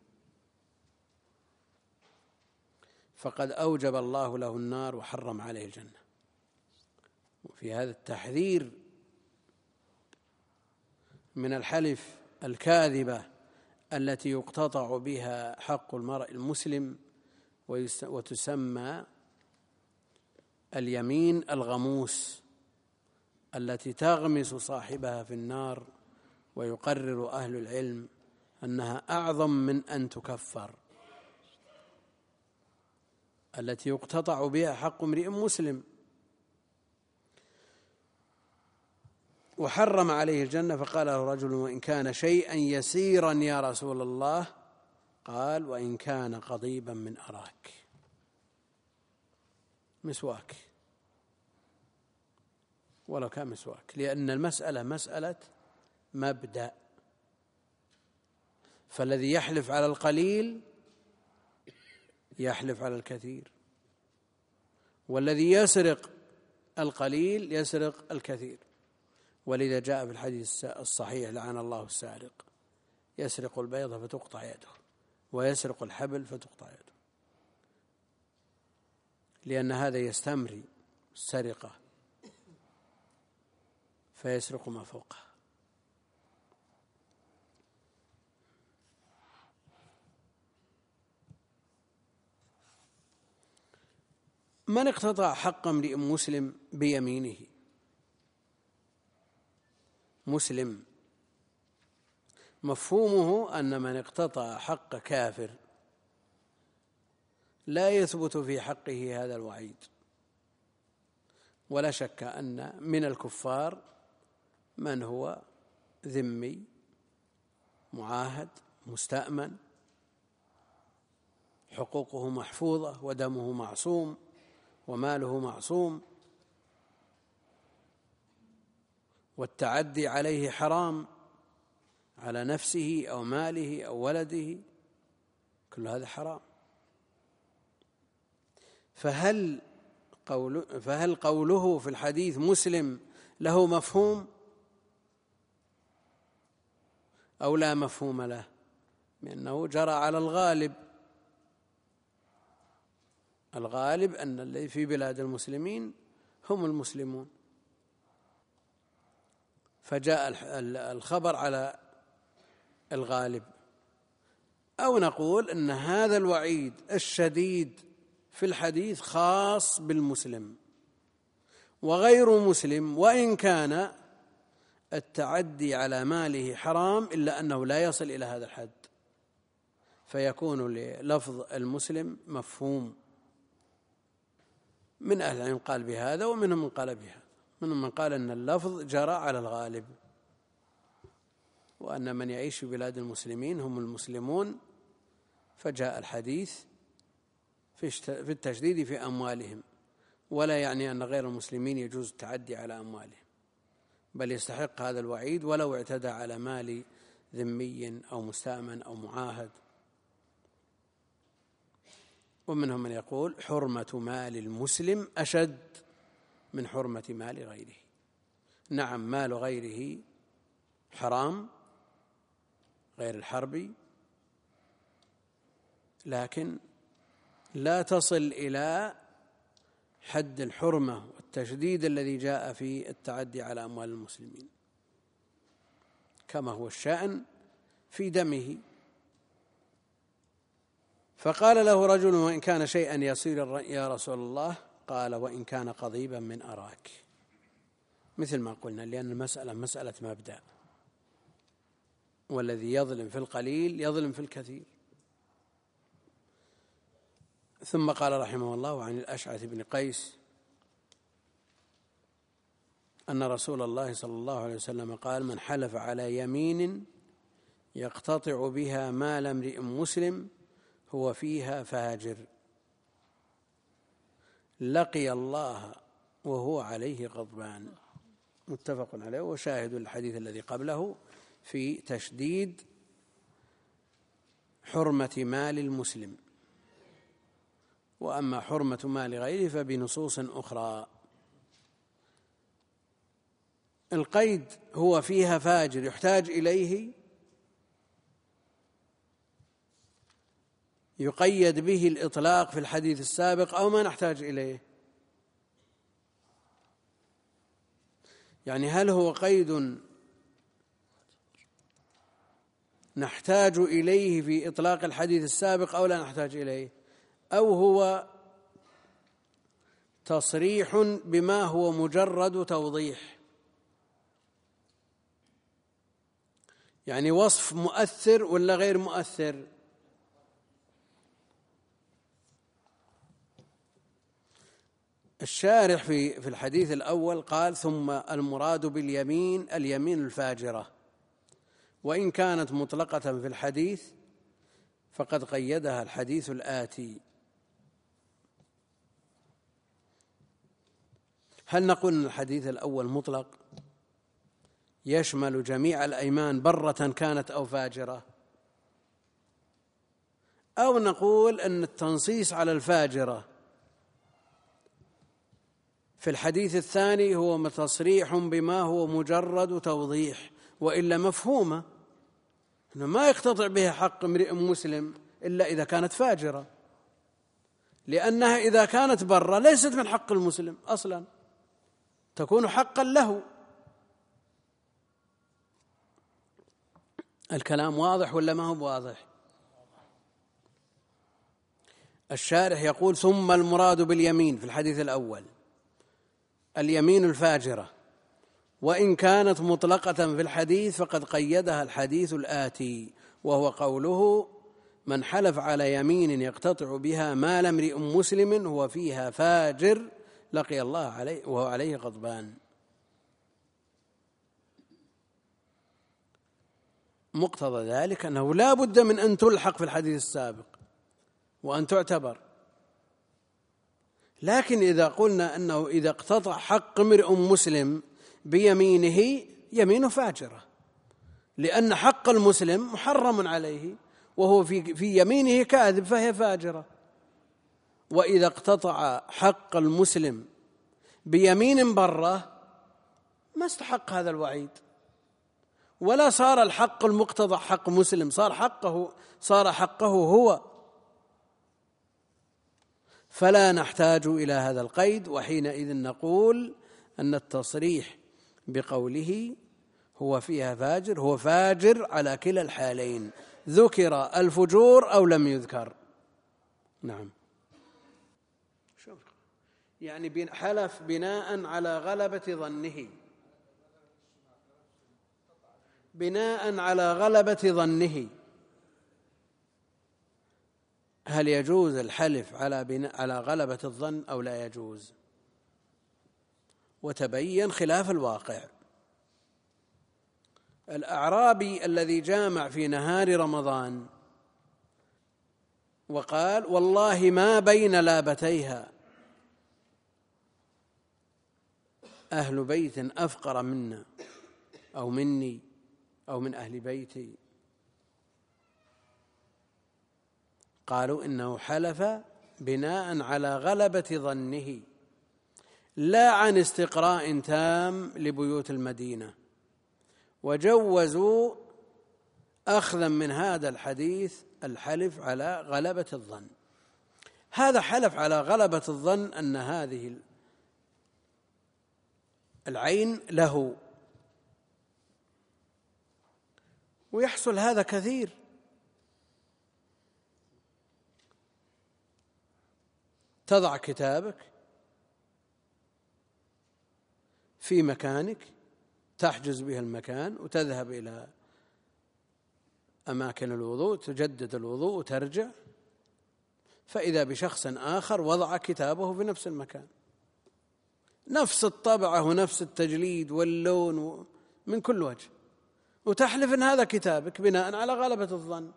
فقد أوجب الله له النار وحرم عليه الجنة. وفي هذا التحذير من الحلف الكاذبة التي يقتطع بها حق المرء المسلم وتسمى اليمين الغموس التي تغمس صاحبها في النار، ويقرر أهل العلم أنها أعظم من أن تكفر، التي يقتطع بها حق امرئ مسلم. وحرم عليه الجنة، فقال له رجل: وإن كان شيئا يسيرا يا رسول الله؟ قال: وإن كان قضيبا من أراك، مسواك، ولو كان مسواك، لأن المسألة مسألة مبدأ، فالذي يحلف على القليل يحلف على الكثير، والذي يسرق القليل يسرق الكثير. ولذا جاء في الحديث الصحيح: لعن الله السارق، يسرق البيضة فتقطع يده، ويسرق الحبل فتقطع يده، لأن هذا يستمري السرقة فيسرق ما فوقه. من اقتطع حق امرئ مسلم بيمينه، مسلم، مفهومه أن من اقتطع حق كافر لا يثبت في حقه هذا الوعيد. ولا شك أن من الكفار من هو ذمي معاهد مستأمن، حقوقه محفوظة ودمه معصوم وماله معصوم، والتعدي عليه حرام، على نفسه أو ماله أو ولده، كل هذا حرام. فهل قوله في الحديث مسلم له مفهوم أو لا مفهوم له؟ لأنه جرى على الغالب. الغالب أن الذي في بلاد المسلمين هم المسلمون، فجاء الخبر على الغالب. أو نقول أن هذا الوعيد الشديد في الحديث خاص بالمسلم، وغير مسلم وإن كان التعدي على ماله حرام إلا أنه لا يصل إلى هذا الحد، فيكون للفظ المسلم مفهوم. من أهل العلم قال بهذا، ومنهم من قال بهذا، منهم من قال أن اللفظ جرى على الغالب، وأن من يعيش في بلاد المسلمين هم المسلمون، فجاء الحديث في التشديد في أموالهم، ولا يعني أن غير المسلمين يجوز التعدي على أموالهم، بل يستحق هذا الوعيد ولو اعتدى على مال ذمي أو مستأمن أو معاهد. ومنهم من يقول حرمة مال المسلم أشد من حرمة مال غيره. نعم، مال غيره حرام غير الحربي، لكن لا تصل إلى حد الحرمة والتشديد الذي جاء في التعدي على أموال المسلمين، كما هو الشأن في دمه. فقال له رجل: وإن كان شيئا يسيرا يا رسول الله؟ قال: وإن كان قضيبا من أراك، مثل ما قلنا، لأن المسألة مسألة مبدأ، والذي يظلم في القليل يظلم في الكثير. ثم قال رحمه الله: عن الأشعث بن قيس أن رسول الله صلى الله عليه وسلم قال: من حلف على يمين يقتطع بها مال امرئ مسلم هو فيها فاجر لقي الله وهو عليه غضبان. متفق عليه، وشاهد الحديث الذي قبله في تشديد حرمة مال المسلم. وأما حرمة مال غيره فبنصوص أخرى. القيد هو فيها فاجر يحتاج إليه، يقيد به الإطلاق في الحديث السابق أو ما نحتاج إليه؟ يعني هل هو قيد نحتاج إليه في إطلاق الحديث السابق أو لا نحتاج إليه، أو هو تصريح بما هو مجرد توضيح، يعني وصف مؤثر ولا غير مؤثر؟ الشارح في الحديث الأول قال: ثم المراد باليمين اليمين الفاجرة، وإن كانت مطلقة في الحديث فقد قيدها الحديث الآتي. هل نقول أن الحديث الأول مطلق يشمل جميع الأيمان برة كانت أو فاجرة، أو نقول أن التنصيص على الفاجرة في الحديث الثاني هو تصريح بما هو مجرد توضيح، وإلا مفهومة أنه ما يقتطع بها حق امرئ مسلم إلا إذا كانت فاجرة، لأنها إذا كانت برة ليست من حق المسلم أصلا، تكون حقا له. الكلام واضح ولا ما هو واضح؟ الشارح يقول: ثم المراد باليمين في الحديث الأول اليمين الفاجرة، وإن كانت مطلقة في الحديث فقد قيدها الحديث الآتي، وهو قوله: من حلف على يمين يقتطع بها مال امرئ مسلم هو فيها فاجر لقي الله عليه وهو عليه غضبان. مقتضى ذلك أنه لا بد من أن تلحق في الحديث السابق وأن تعتبر، لكن إذا قلنا أنه إذا اقتطع حق امرئ مسلم بيمينه يمين فاجرة، لأن حق المسلم محرم عليه وهو في يمينه كاذب فهي فاجرة. وإذا اقتطع حق المسلم بيمين برة ما استحق هذا الوعيد، ولا صار الحق المقتضى حق مسلم، صار حقه هو. فلا نحتاج إلى هذا القيد، وحينئذ نقول أن التصريح بقوله هو فيها فاجر هو فاجر على كلا الحالين، ذكر الفجور أو لم يذكر. نعم، يعني حلف بناء على غلبة ظنه، بناء على غلبة ظنه. هل يجوز الحلف على غلبة الظن أو لا يجوز؟ وتبين خلاف الواقع. الأعرابي الذي جامع في نهار رمضان وقال: والله ما بين لابتيها أهل بيت أفقر منا أو مني أو من أهل بيتي، قالوا إنه حلف بناء على غلبة ظنه لا عن استقراء تام لبيوت المدينة، وجوزوا أخذا من هذا الحديث الحلف على غلبة الظن. هذا حلف على غلبة الظن أن هذه العين له، ويحصل هذا كثير. تضع كتابك في مكانك، تحجز به المكان وتذهب إلى أماكن الوضوء، تجدد الوضوء وترجع، فإذا بشخص آخر وضع كتابه في نفس المكان، نفس الطبعة ونفس التجليد واللون من كل وجه، وتحلف أن هذا كتابك بناء على غلبة الظن.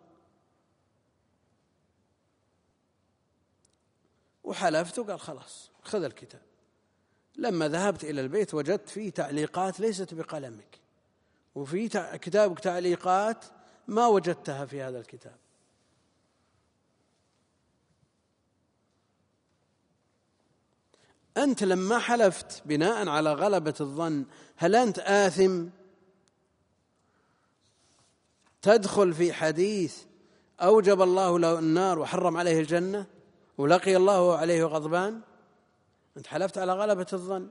وحلفت وقال: خلاص خذ الكتاب. لما ذهبت إلى البيت وجدت فيه تعليقات ليست بقلمك، وفي كتابك تعليقات ما وجدتها في هذا الكتاب. أنت لما حلفت بناء على غلبة الظن هل أنت آثم تدخل في حديث أوجب الله له النار وحرم عليه الجنة ولقي الله عليه غضبان؟ أنت حلفت على غلبة الظن.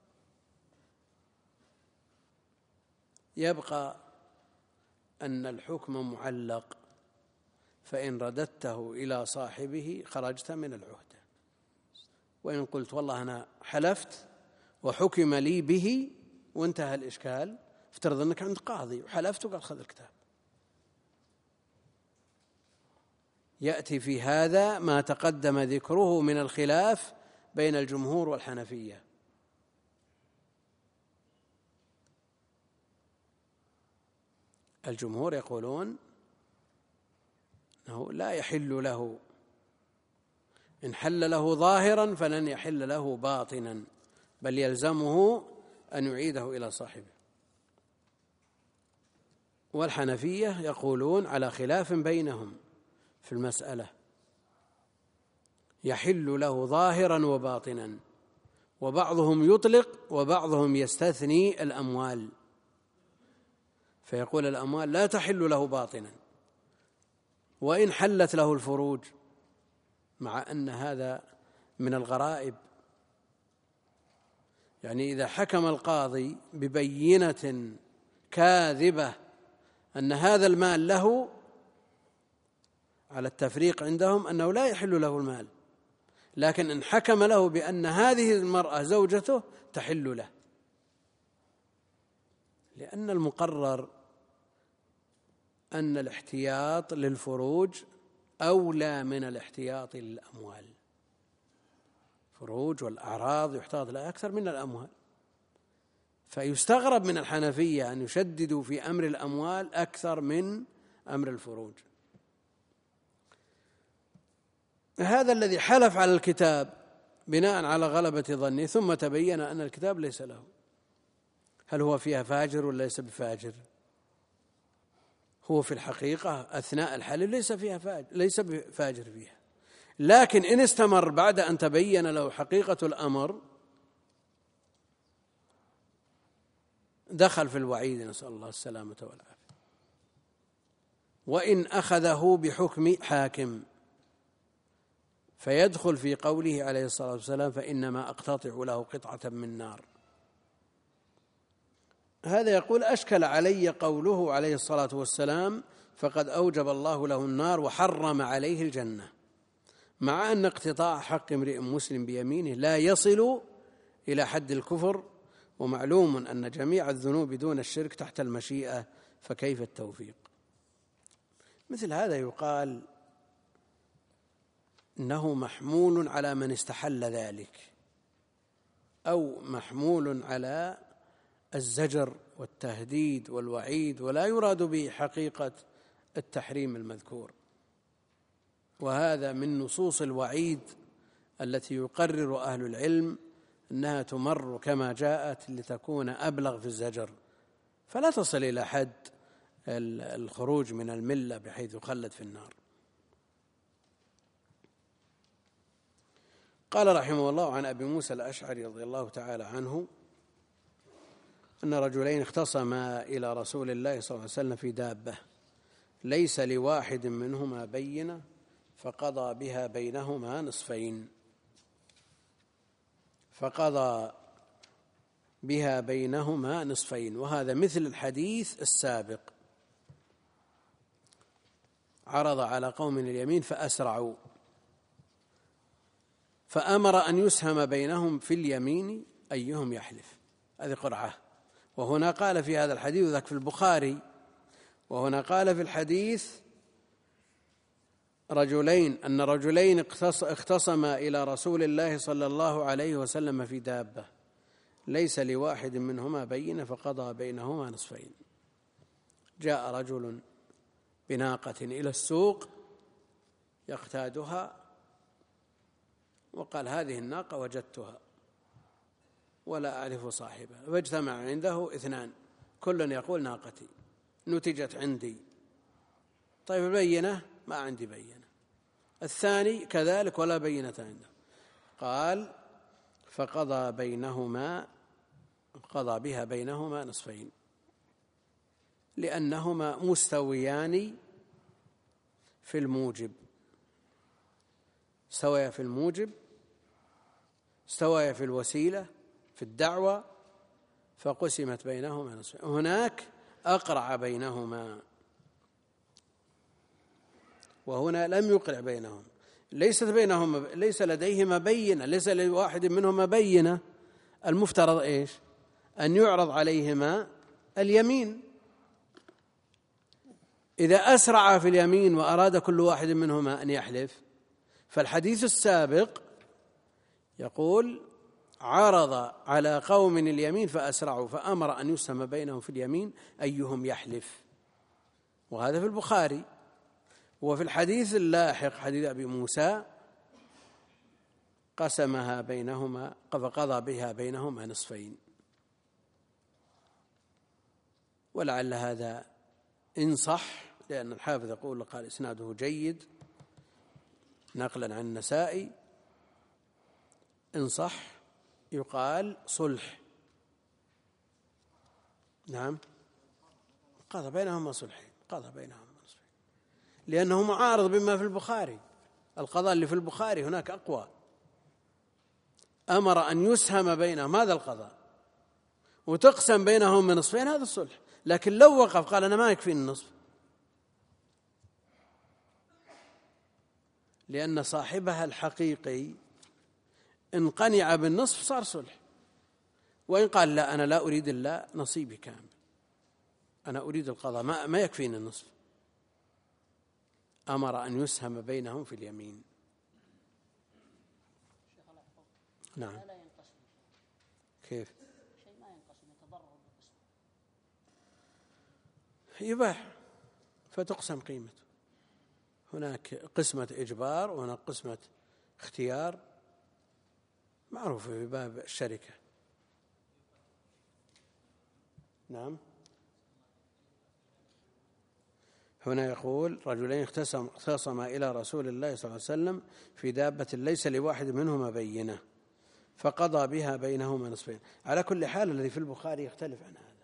يبقى أن الحكم معلق، فإن رددته إلى صاحبه خرجت من العهدة. وإن قلت والله أنا حلفت وحكم لي به وانتهى الإشكال، افترض أنك عند قاضي وحلفت وقال خذ الكتاب. يأتي في هذا ما تقدم ذكره من الخلاف بين الجمهور والحنفية. الجمهور يقولون أنه لا يحل له، إن حل له ظاهرا فلن يحل له باطنا، بل يلزمه أن يعيده إلى صاحبه. والحنفية يقولون على خلاف بينهم في المسألة، يحل له ظاهرا وباطنا، وبعضهم يطلق وبعضهم يستثني الأموال، فيقول الأموال لا تحل له باطنا وإن حلت له الفروج، مع أن هذا من الغرائب. يعني إذا حكم القاضي ببينة كاذبة أن هذا المال له، على التفريق عندهم أنه لا يحل له المال، لكن إن حكم له بأن هذه المرأة زوجته تحل له، لأن المقرر أن الاحتياط للفروج أولى من الاحتياط للأموال. فروج والأعراض يحتاط لها أكثر من الأموال، فيستغرب من الحنفية أن يشددوا في أمر الأموال أكثر من أمر الفروج. هذا الذي حلف على الكتاب بناء على غلبة ظنه ثم تبين أن الكتاب ليس له، هل هو فيها فاجر ولا ليس بفاجر؟ هو في الحقيقة أثناء الحلف ليس بفاجر فيها، لكن إن استمر بعد أن تبين له حقيقة الأمر دخل في الوعيد، نسأل الله السلامة والعافية. وإن أخذه بحكم حاكم فيدخل في قوله عليه الصلاة والسلام فإنما أقتطع له قطعة من نار. هذا يقول أشكل علي قوله عليه الصلاة والسلام فقد أوجب الله له النار وحرم عليه الجنة، مع أن اقتطاع حق امرئ مسلم بيمينه لا يصل إلى حد الكفر، ومعلوم أن جميع الذنوب دون الشرك تحت المشيئة، فكيف التوفيق؟ مثل هذا يقال إنه محمول على من استحل ذلك، أو محمول على الزجر والتهديد والوعيد، ولا يراد به حقيقة التحريم المذكور. وهذا من نصوص الوعيد التي يقرر أهل العلم أنها تمر كما جاءت لتكون أبلغ في الزجر، فلا تصل إلى حد الخروج من الملة بحيث يخلد في النار. قال رحمه الله عن أبي موسى الأشعري رضي الله تعالى عنه أن رجلين اختصما إلى رسول الله صلى الله عليه وسلم في دابة ليس لواحد منهما بينة فقضى بها بينهما نصفين، وهذا مثل الحديث السابق. عرض على قوم اليمين فأسرعوا فأمر أن يسهم بينهم في اليمين أيهم يحلف، هذه قرعة. وهنا قال في هذا الحديث، وذاك في البخاري، وهنا قال في الحديث أن رجلين اختصما إلى رسول الله صلى الله عليه وسلم في دابة ليس لواحد منهما بينة فقضى بينهما نصفين. جاء رجل بناقة إلى السوق يقتادها وقال هذه الناقة وجدتها ولا أعرف صاحبها، فاجتمع عنده اثنان كل يقول ناقتي نتجت عندي. طيب البينة؟ ما عندي بينة. الثاني كذلك ولا بينة عنده. قال فقضى بها بينهما نصفين، لأنهما مستويان في الموجب، استويا في الموجب، استويا في الوسيلة في الدعوة، فقسمت بينهما نصفين. هناك أقرع بينهما وهنا لم يقرع بينهم، ليس لديهما بينة، ليس لواحد منهما بينة، المفترض إيش؟ أن يعرض عليهما اليمين. إذا أسرع في اليمين وأراد كل واحد منهما أن يحلف، فالحديث السابق يقول: عرض على قوم اليمين فأسرعوا فأمر أن يسهم بينهم في اليمين أيهم يحلف، وهذا في البخاري. وفي الحديث اللاحق حديث أبي موسى قسمها بينهما فقضى بها بينهما نصفين. ولعل هذا إن صح، لأن الحافظ يقول قال إسناده جيد نقلا عن النسائي، إن صح يقال صلح. نعم، قضى بينهما صلحين، قضى بينهما نصفين، لأنه معارض بما في البخاري. القضاء اللي في البخاري هناك أقوى. أمر أن يسهم بينهم، هذا القضاء، وتقسم بينهم من نصفين، هذا الصلح. لكن لو وقف قال أنا ما يكفيني النصف، لأن صاحبها الحقيقي إن قنع بالنصف صار صلح، وإن قال لا أنا لا أريد إلا نصيبي كامل، أنا أريد القضاء، ما يكفيني النصف، أمر أن يسهم بينهم في اليمين. نعم. كيف؟ شيء ما ينقسم، يتضرر بالقسم. يباح فتقسم قيمته. هناك قسمة إجبار وهناك قسمة اختيار، معروفة في باب الشركة. نعم. هنا يقول: رجلين اختصما إلى رسول الله صلى الله عليه وسلم في دابة ليس لواحد منهما بينة فقضى بها بينهما نصفين. على كل حال الذي في البخاري يختلف عن هذا،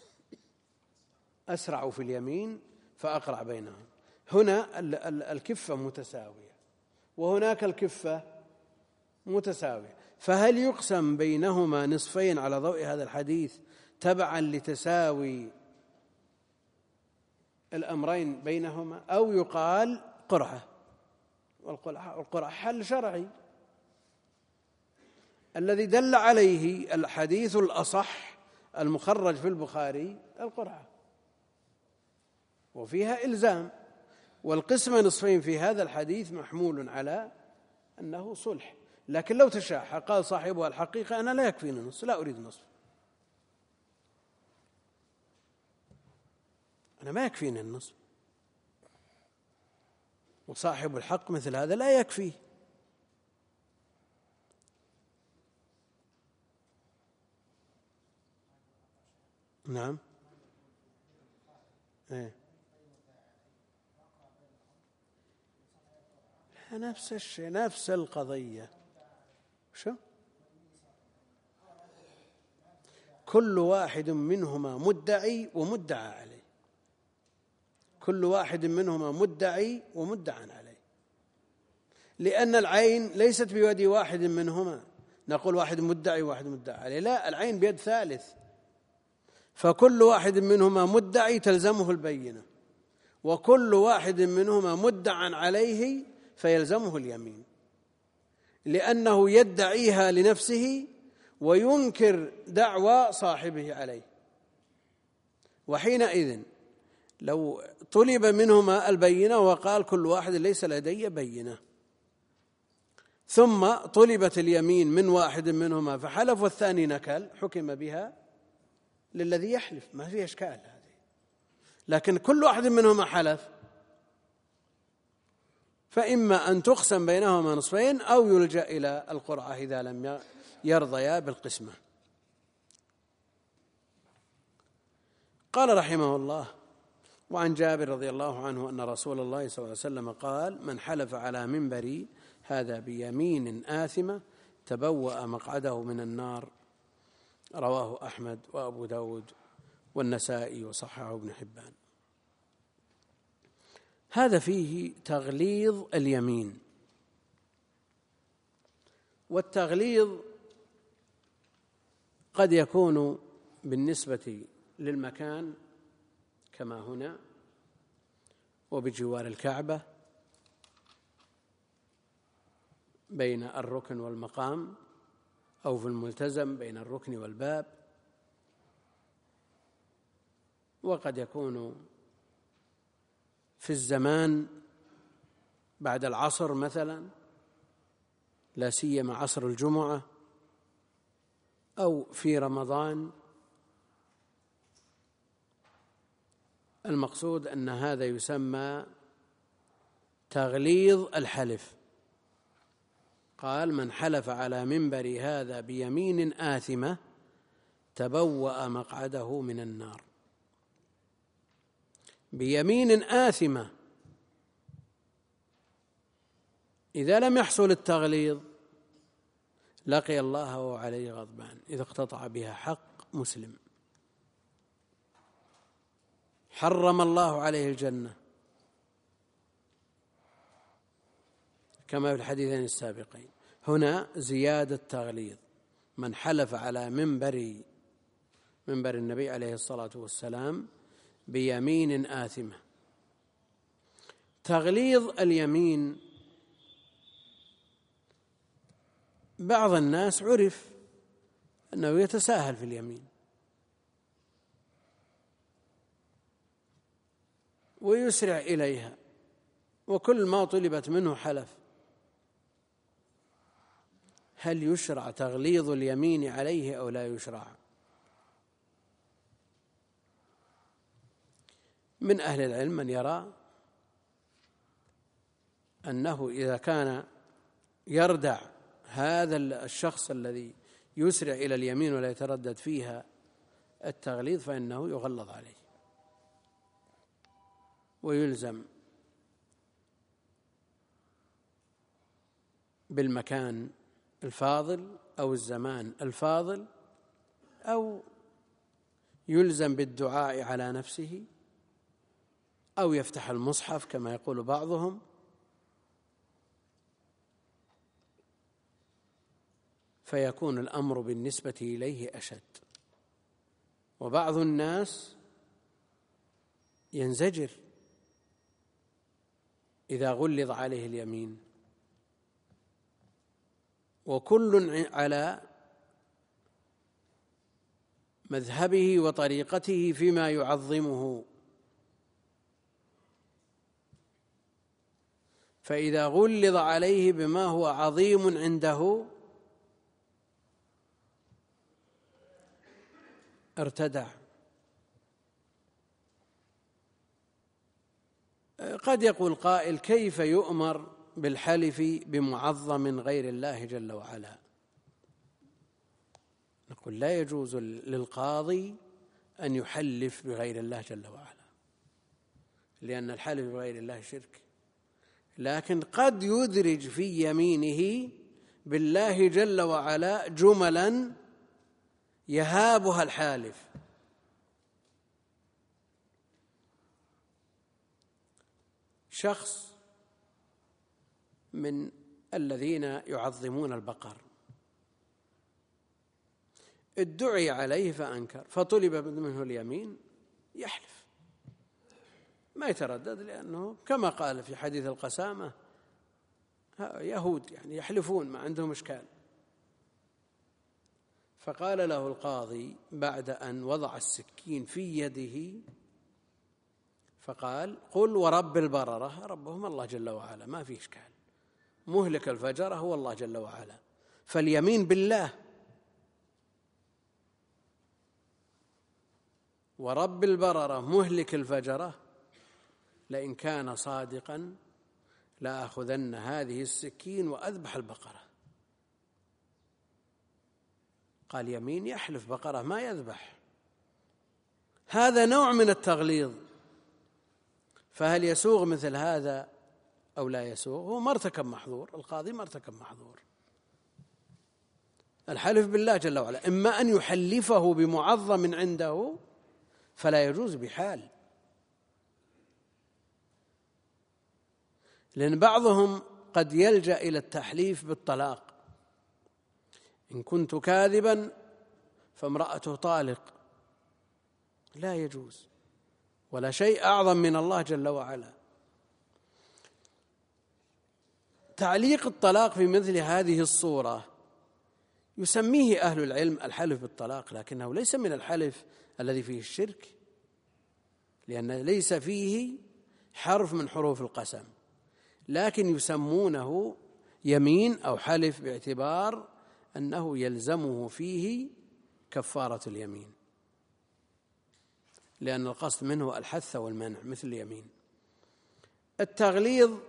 أسرعوا في اليمين فأقرع بينهم. هنا الكفة متساوية وهناك الكفة متساوية، فهل يقسم بينهما نصفين على ضوء هذا الحديث تبعا لتساوي الأمرين بينهما، أو يقال قرعة؟ والقرعة حل شرعي الذي دل عليه الحديث الأصح المخرج في البخاري القرعة، وفيها إلزام. والقسمة نصفين في هذا الحديث محمول على أنه صلح. لكن لو تشاح قال صاحبها الحقيقة أنا لا يكفيني نصف، لا أريد نصف، أنا ما يكفيني النصف، وصاحب الحق مثل هذا لا يكفيه. نعم. نفس الشيء، نفس القضية. شو؟ كل واحد منهما مدعي ومدعى عليه، كل واحد منهما مدعي ومدعى عليه، لأن العين ليست بيد واحد منهما نقول واحد مدعي وواحد مدعى عليه، لا، العين بيد ثالث، فكل واحد منهما مدعي تلزمه البينة، وكل واحد منهما مدعى عليه فيلزمه اليمين، لأنه يدعيها لنفسه وينكر دعوى صاحبه عليه. وحينئذ لو طلب منهما البينة وقال كل واحد ليس لدي بينة، ثم طلبت اليمين من واحد منهما فحلف والثاني نكل، حكم بها للذي يحلف، ما فيه إشكال هذه. لكن كل واحد منهما حلف، فإما أن تقسم بينهما نصفين أو يلجأ إلى القرعة إذا لم يرضيا بالقسمة. قال رحمه الله: وعن جابر رضي الله عنه أن رسول الله صلى الله عليه وسلم قال: من حلف على منبري هذا بيمين آثمة تبوأ مقعده من النار. رواه أحمد وأبو داود والنسائي وصححه ابن حبان. هذا فيه تغليظ اليمين، والتغليظ قد يكون بالنسبة للمكان كما هنا وبجوار الكعبة، بين الركن والمقام، أو في الملتزم بين الركن والباب، وقد يكون في الزمان بعد العصر مثلا، لا سيما عصر الجمعة، أو في رمضان. المقصود أن هذا يسمى تغليظ الحلف. قال: من حلف على منبر هذا بيمين آثمة تبوأ مقعده من النار. بيمين آثمة، إذا لم يحصل التغليظ لقي الله وهو عليه غضبان، إذا اقتطع بها حق مسلم حرم الله عليه الجنة، كما في الحديثين السابقين. هنا زيادة تغليظ: من حلف على منبر النبي عليه الصلاة والسلام بيمين آثمة. تغليظ اليمين، بعض الناس عرف أنه يتساهل في اليمين ويسرع إليها، وكل ما طلبت منه حلف. هل يشرع تغليظ اليمين عليه أو لا يشرع؟ من أهل العلم من يرى أنه إذا كان يردع هذا الشخص الذي يسرع إلى اليمين ولا يتردد فيها التغليظ فإنه يغلظ عليه ويلزم بالمكان الفاضل أو الزمان الفاضل، أو يلزم بالدعاء على نفسه، أو يفتح المصحف كما يقول بعضهم، فيكون الأمر بالنسبة إليه أشد. وبعض الناس ينزجر إذا غلظ عليه اليمين، وكل على مذهبه وطريقته فيما يعظمه. فإذا غلظ عليه بما هو عظيم عنده ارتدع. قد يقول قائل: كيف يؤمر بالحلف بمعظم غير الله جل وعلا؟ نقول: لا يجوز للقاضي أن يحلف بغير الله جل وعلا، لأن الحلف بغير الله شرك، لكن قد يدرج في يمينه بالله جل وعلا جملا يهابها الحالف. شخص من الذين يعظمون البقر ادعي عليه فأنكر، فطلب منه اليمين، يحلف ما يتردد، لأنه كما قال في حديث القسامة: يهود يعني يحلفون ما عندهم إشكال. فقال له القاضي بعد أن وضع السكين في يده، فقال: قل ورب البررة، ربهم الله جل وعلا، ما في إشكال، مهلك الفجرة هو الله جل وعلا، فاليمين بالله. ورب البررة مهلك الفجرة، لئن كان صادقا لآخذن هذه السكين وأذبح البقرة. قال: يمين يحلف بقرة ما يذبح. هذا نوع من التغليظ، فهل يسوغ مثل هذا أو لا يسوغ؟ هو ما ارتكب محظور، القاضي ما ارتكب محظور. الحلف بالله جل وعلا إما أن يحلفه بمعظم عنده فلا يجوز بحال، لأن بعضهم قد يلجأ إلى التحليف بالطلاق: إن كنت كاذبا فامرأته طالق. لا يجوز، ولا شيء أعظم من الله جل وعلا. تعليق الطلاق في مثل هذه الصورة يسميه أهل العلم الحلف بالطلاق، لكنه ليس من الحلف الذي فيه الشرك، لأن ليس فيه حرف من حروف القسم، لكن يسمونه يمين أو حلف باعتبار أنه يلزمه فيه كفارة اليمين، لأن القصد منه الحث والمنع مثل اليمين. التغليظ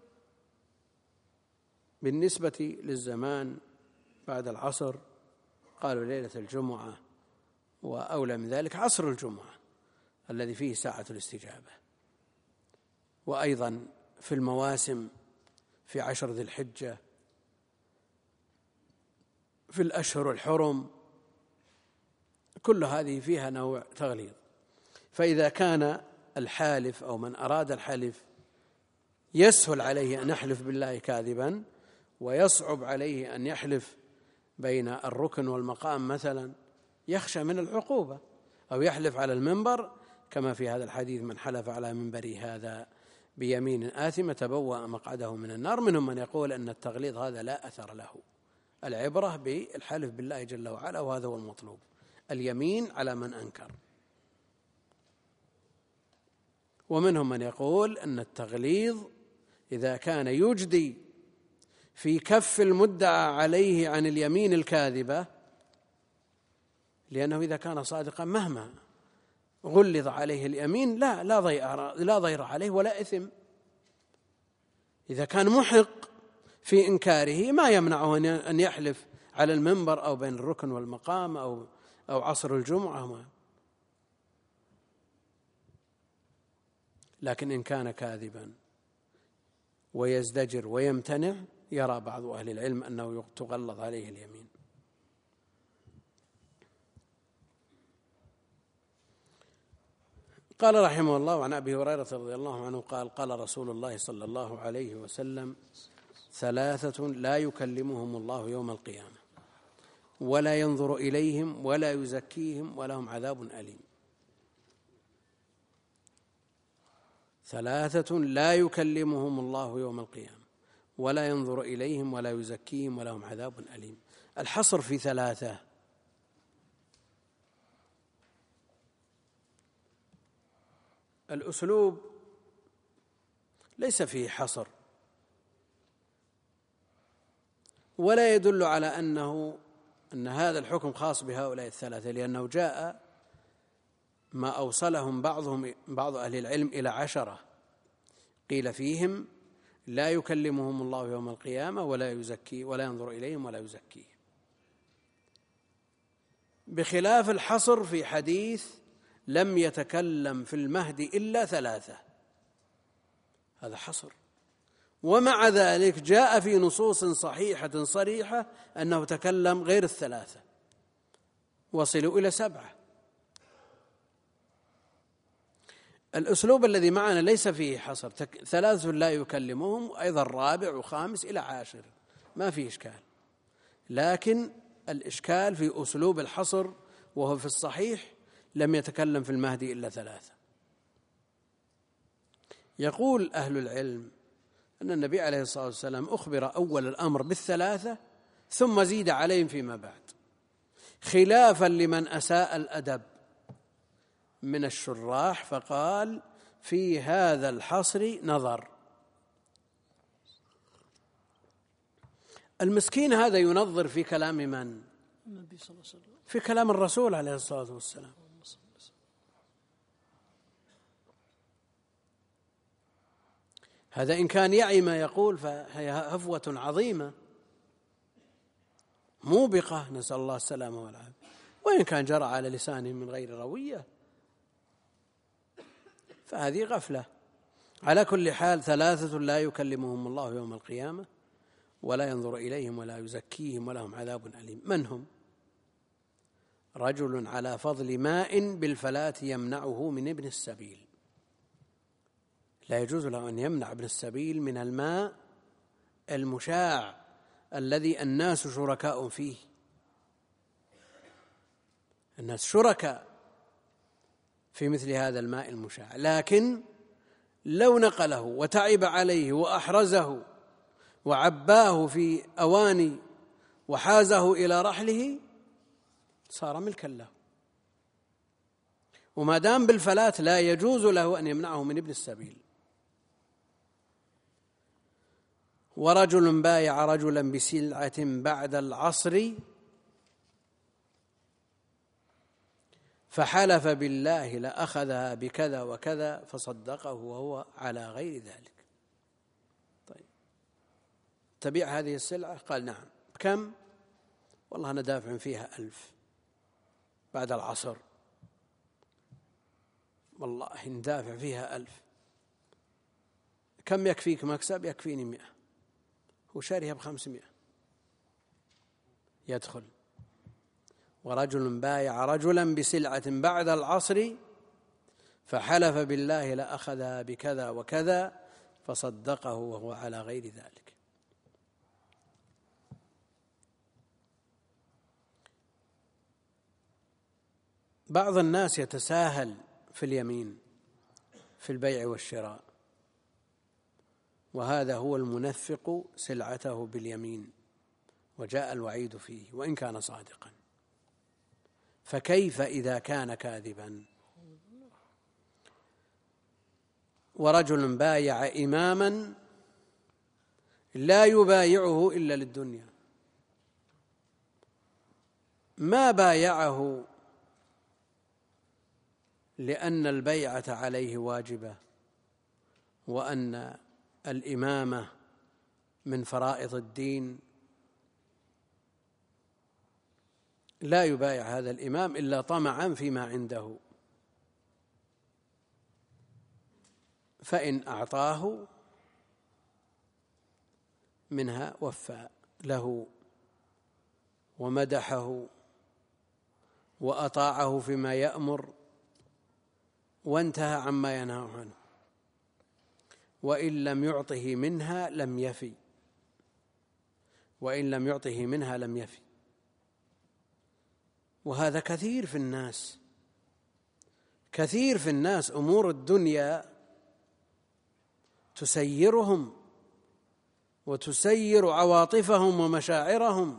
بالنسبة للزمان بعد العصر قالوا ليلة الجمعة، وأولى من ذلك عصر الجمعة الذي فيه ساعة الاستجابة، وأيضا في المواسم في 10 ذي الحجة، في الأشهر الحرم، كل هذه فيها نوع تغليظ. فإذا كان الحالف أو من أراد الحلف يسهل عليه أن يحلف بالله كاذبا، ويصعب عليه أن يحلف بين الركن والمقام مثلا، يخشى من العقوبة، أو يحلف على المنبر كما في هذا الحديث: من حلف على منبري هذا بيمين آثمة تبوأ مقعده من النار. منهم من يقول أن التغليظ هذا لا أثر له، العبرة بالحلف بالله جل وعلا، وهذا هو المطلوب، اليمين على من أنكر. ومنهم من يقول أن التغليظ إذا كان يجدي في كف المدعى عليه عن اليمين الكاذبة، لأنه إذا كان صادقا مهما غلظ عليه اليمين لا ضير عليه ولا إثم. إذا كان محق في إنكاره ما يمنعه أن يحلف على المنبر أو بين الركن والمقام أو عصر الجمعة. لكن إن كان كاذبا ويزدجر ويمتنع، يرى بعض أهل العلم أنه تغلظ عليه اليمين. قال رحمه الله: عن أبي هريرة رضي الله عنه قال: قال رسول الله صلى الله عليه وسلم: 3 لا يكلمهم الله يوم القيامة ولا ينظر إليهم ولا يزكيهم ولهم عذاب أليم. 3 لا يكلمهم الله يوم القيامة ولا ينظر إليهم ولا يزكيهم ولهم عذاب أليم. الحصر في 3. الأسلوب ليس فيه حصر، ولا يدل على أن هذا الحكم خاص بهؤلاء 3، لأنه جاء ما أوصلهم بعض أهل العلم إلى 10 قيل فيهم: لا يكلمهم الله يوم القيامة ولا يزكي ولا ينظر إليهم ولا يزكيهم، بخلاف الحصر في حديث: لم يتكلم في المهد إلا 3، هذا حصر. ومع ذلك جاء في نصوص صحيحة صريحة أنه تكلم غير 3، وصلوا إلى 7. الأسلوب الذي معنا ليس فيه حصر، 3 لا يكلمهم، أيضا 4 و5 إلى 10، ما فيه إشكال. لكن الإشكال في أسلوب الحصر، وهو في الصحيح: لم يتكلم في المهدي إلا 3. يقول أهل العلم أن النبي عليه الصلاة والسلام أخبر أول الأمر بال3 ثم زيد عليهم فيما بعد، خلافا لمن أساء الأدب من الشراح فقال: في هذا الحصر نظر. المسكين هذا ينظر في كلام من؟ النبي صلى الله عليه وسلم، في كلام الرسول عليه الصلاة والسلام. هذا إن كان يعي ما يقول فهي هفوة عظيمة موبقة، نسأل الله السلامة والعافية. وإن كان جرى على لسانه من غير روية فهذه غفلة. على كل حال: 3 لا يكلمهم الله يوم القيامة ولا ينظر إليهم ولا يزكيهم ولهم عذاب أليم. من هم؟ رجل على فضل ماء بالفلاة يمنعه من ابن السبيل، لا يجوز له أن يمنع ابن السبيل من الماء المشاع الذي الناس شركاء فيه. الناس شركاء في مثل هذا الماء المشاع، لكن لو نقله وتعب عليه وأحرزه وعباه في أواني وحازه إلى رحله صار ملكا له، وما دام بالفلاة لا يجوز له أن يمنعه من ابن السبيل. ورجل بايع رجلا بسلعة بعد العصر فحلف بالله لأخذها بكذا وكذا فصدقه وهو على غير ذلك. طيب تبيع هذه السلعة؟ قال نعم. بكم؟ والله أنا دافع فيها 1000 بعد العصر، والله ندافع فيها 1000. كم يكفيك مكسب؟ يكفيني 100. هو شاريها ب500 يدخل. ورجل بايع رجلا بسلعة بعد العصر فحلف بالله لأخذها بكذا وكذا فصدقه وهو على غير ذلك. بعض الناس يتساهل في اليمين في البيع والشراء، وهذا هو المنفق سلعته باليمين، وجاء الوعيد فيه وإن كان صادقا، فكيف إذا كان كاذبا؟ ورجل بايع إماما لا يبايعه إلا للدنيا، ما بايعه لأن البيعة عليه واجبة وأن الإمامة من فرائض الدين، لا يبايع هذا الإمام إلا طمعا فيما عنده، فإن أعطاه منها وفى له ومدحه وأطاعه فيما يأمر وانتهى عما ينهى عنه، وإن لم يعطه منها لم يفي، وإن لم يعطه منها لم يفي. وهذا كثير في الناس، كثير في الناس أمور الدنيا تسيرهم وتسير عواطفهم ومشاعرهم.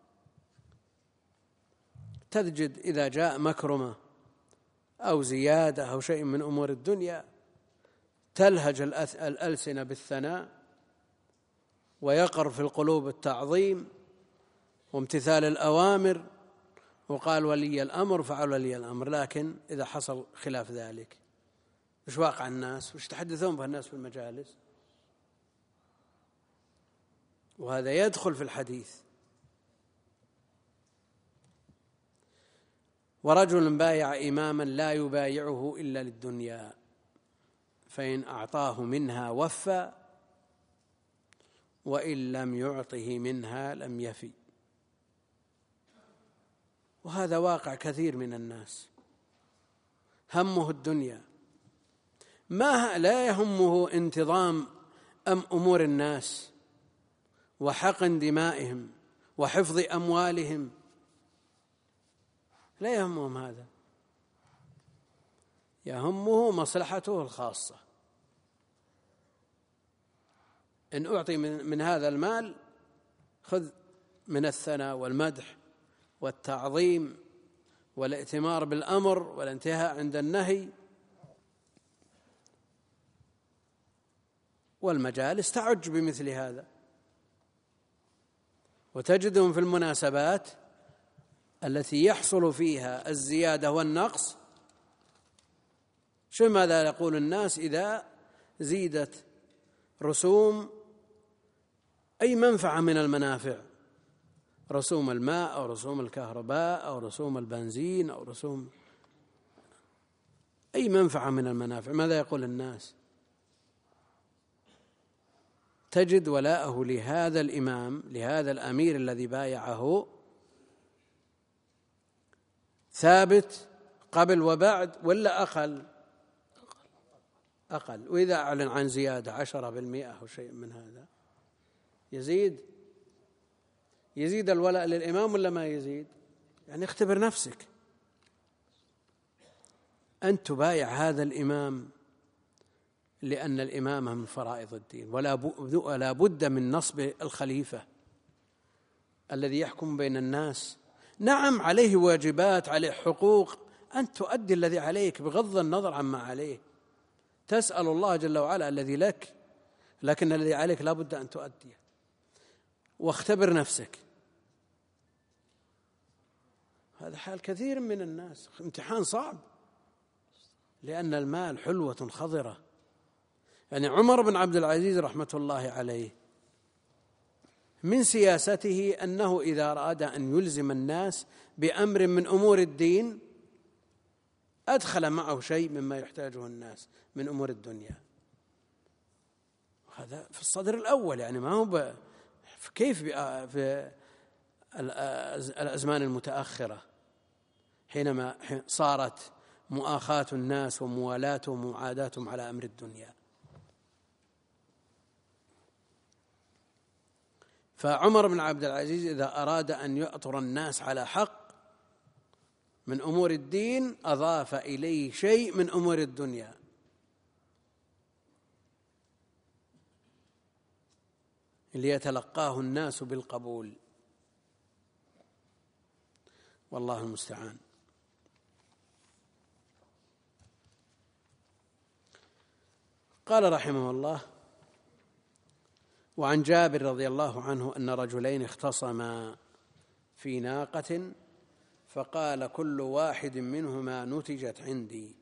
تجد إذا جاء مكرمة أو زيادة أو شيء من أمور الدنيا تلهج الألسنة بالثناء ويقر في القلوب التعظيم وامتثال الأوامر، وقال ولي الأمر فعل ولي الأمر. لكن إذا حصل خلاف ذلك وش واقع الناس؟ وش تحدثون به الناس في المجالس؟ وهذا يدخل في الحديث. ورجل بايع إماما لا يبايعه إلا للدنيا فإن أعطاه منها وفى وإن لم يعطه منها لم يفي. وهذا واقع كثير من الناس، همه الدنيا، لا يهمه انتظام أمور الناس وحقن دمائهم وحفظ أموالهم، لا يهمهم هذا، يهمه مصلحته الخاصة. إن أعطي من هذا المال خذ من الثناء والمدح والتعظيم والائتمار بالأمر والانتهاء عند النهي. والمجالس تعج بمثل هذا، وتجدهم في المناسبات التي يحصل فيها الزيادة والنقص. شو ماذا يقول الناس إذا زيدت رسوم أي منفعة من المنافع، رسوم الماء أو رسوم الكهرباء أو رسوم البنزين أو رسوم أي منفعة من المنافع، ماذا يقول الناس؟ تجد ولاءه لهذا الإمام، لهذا الأمير الذي بايعه، ثابت قبل وبعد ولا أقل؟ وإذا أعلن عن زيادة 10% أو شيء من هذا يزيد الولاء للإمام ولا ما يزيد؟ يعني اختبر نفسك، أن تبايع هذا الإمام لأن الإمامة من فرائض الدين، ولا بد من نصب الخليفة الذي يحكم بين الناس. نعم عليه واجبات، عليه حقوق، أن تؤدي الذي عليك بغض النظر عما عليه، تسأل الله جل وعلا الذي لك، لكن الذي عليك لا بد أن تؤديه. واختبر نفسك، هذا حال كثير من الناس، امتحان صعب، لأن المال حلوة خضرة. يعني عمر بن عبد العزيز رحمة الله عليه من سياسته أنه إذا أراد أن يلزم الناس بأمر من أمور الدين أدخل معه شيء مما يحتاجه الناس من أمور الدنيا. هذا في الصدر الأول، يعني ما هو كيف في الأزمان المتأخرة حينما صارت مؤاخاة الناس وموالاتهم ومعاداتهم على أمر الدنيا. فعمر بن عبد العزيز إذا أراد أن يأطر الناس على حق من أمور الدين أضاف إليه شيء من أمور الدنيا، ليتلقاه الناس بالقبول، والله المستعان. قال رحمه الله: وعن جابر رضي الله عنه أن رجلين اختصما في ناقة فقال كل واحد منهما نتجت عندي.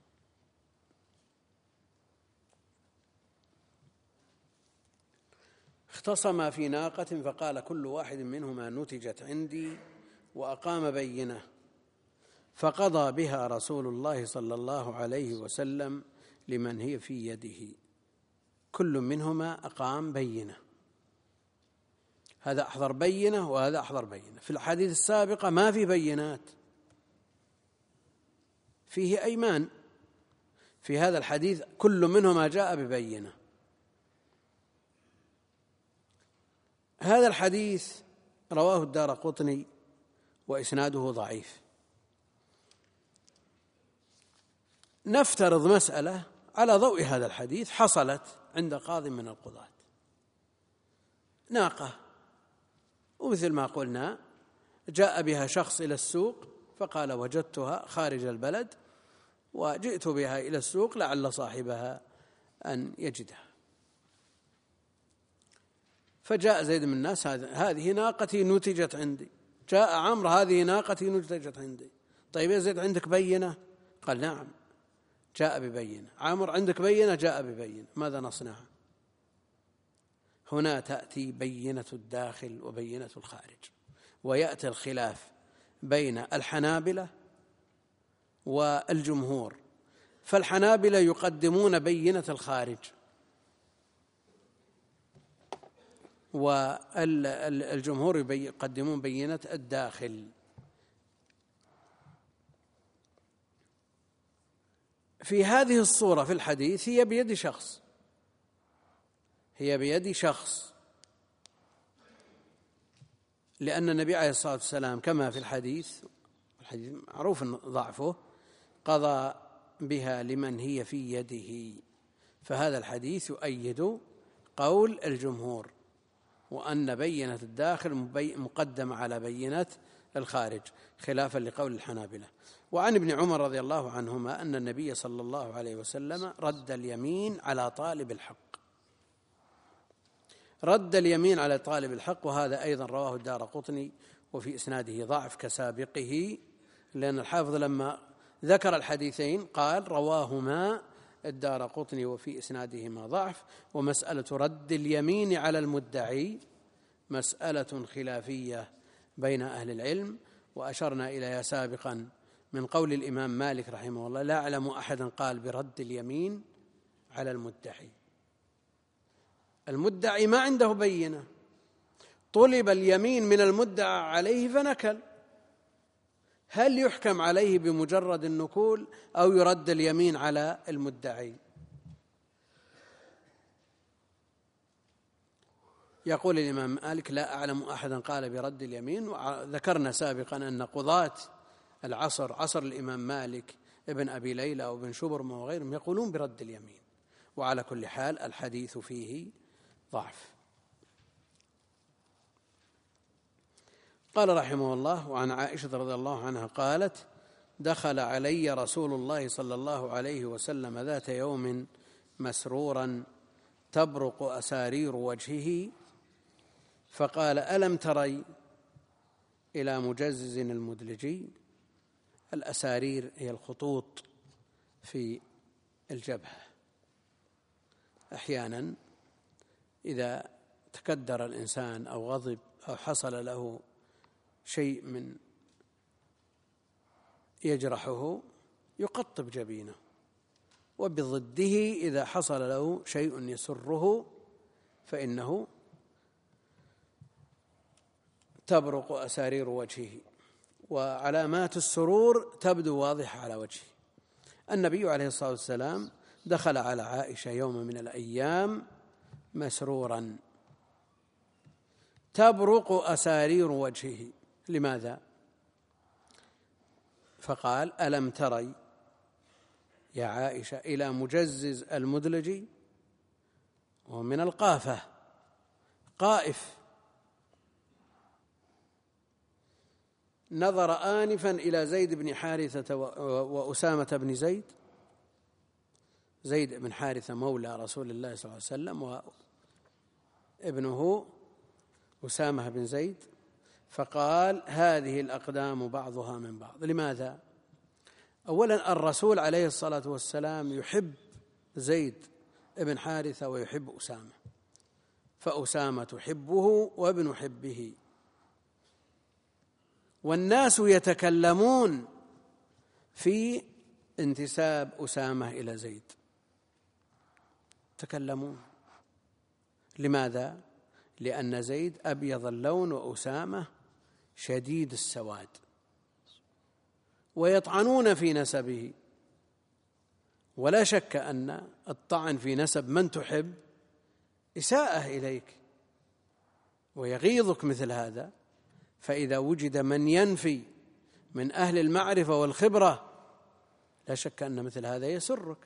اختصما في ناقة فقال كل واحد منهما نتجت عندي، وأقام بينة، فقضى بها رسول الله صلى الله عليه وسلم لمن هي في يده. كل منهما أقام بينة، هذا أحضر بينة وهذا أحضر بينة. في الحديث السابقة ما في بينات، فيه أيمان. في هذا الحديث كل منهما جاء ببينة. هذا الحديث رواه الدارقطني وإسناده ضعيف. نفترض مسألة على ضوء هذا الحديث حصلت عند قاض من القضاة، ناقة، ومثل ما قلنا جاء بها شخص إلى السوق فقال وجدتها خارج البلد وجئت بها إلى السوق لعل صاحبها أن يجدها. فجاء زيد من الناس: هذه ناقتي نتجت عندي. جاء عمرو: هذه ناقتي نتجت عندي. طيب يا زيد عندك بينة؟ قال نعم، جاء ببينة. عمرو عندك بينة؟ جاء ببينة. ماذا نصنع؟ هنا تأتي بينة الداخل وبينة الخارج، ويأتي الخلاف بين الحنابلة والجمهور. فالحنابلة يقدمون بينة الخارج، والجمهور يقدمون بينة الداخل. في هذه الصورة في الحديث هي بيد شخص، هي بيد شخص، لأن النبي عليه الصلاة والسلام كما في الحديث معروف ضعفه قضى بها لمن هي في يده. فهذا الحديث يؤيد قول الجمهور، وأن بينة الداخل مقدمة على بينة الخارج، خلافا لقول الحنابلة. وعن ابن عمر رضي الله عنهما أن النبي صلى الله عليه وسلم رد اليمين على طالب الحق، رد اليمين على طالب الحق. وهذا أيضا رواه الدارقطني وفي إسناده ضعف كسابقه، لأن الحافظ لما ذكر الحديثين قال رواهما الدارقطني وفي إسنادهما ضعف. ومسألة رد اليمين على المدعي مسألة خلافية بين أهل العلم، وأشرنا إليها سابقا من قول الإمام مالك رحمه الله: لا أعلم أحدا قال برد اليمين على المدعي. المدعي ما عنده بينة، طلب اليمين من المدعى عليه فنكل، هل يحكم عليه بمجرد النكول أو يرد اليمين على المدعي؟ يقول الإمام مالك: لا أعلم أحدا قال برد اليمين. وذكرنا سابقا أن قضاة العصر، عصر الإمام مالك ابن أبي ليلى وابن شبرمة وغيرهم، يقولون برد اليمين، وعلى كل حال الحديث فيه ضعف. قال رحمه الله: وعن عائشة رضي الله عنها قالت: دخل علي رسول الله صلى الله عليه وسلم ذات يوم مسرورا تبرق أسارير وجهه فقال: ألم تري إلى مجزز المدلجي؟ الأسارير هي الخطوط في الجبهة. أحيانا إذا تكدر الإنسان أو غضب أو حصل له شيء من يجرحه يقطب جبينه، وبضده إذا حصل له شيء يسره فإنه تبرق أسارير وجهه، وعلامات السرور تبدو واضحة على وجهه. النبي عليه الصلاة والسلام دخل على عائشة يوم من الأيام مسرورا تبرق أسارير وجهه. لماذا؟ فقال: ألم تري يا عائشة إلى مجزز المدلجي؟ ومن القافة قائف. نظر آنفا إلى زيد بن حارثة وأسامة بن زيد. زيد بن حارثة مولى رسول الله صلى الله عليه وسلم، وابنه أسامة بن زيد. فقال: هذه الأقدام بعضها من بعض. لماذا؟ أولا الرسول عليه الصلاة والسلام يحب زيد بن حارثة ويحب أسامة، فأسامة تحبه وابن حبه، والناس يتكلمون في انتساب أسامة إلى زيد، تكلمون. لماذا؟ لأن زيد أبيض اللون وأسامة شديد السواد، ويطعنون في نسبه. ولا شك أن الطعن في نسب من تحب إساءة إليك ويغيظك مثل هذا، فإذا وجد من ينفي من أهل المعرفة والخبرة لا شك أن مثل هذا يسرك.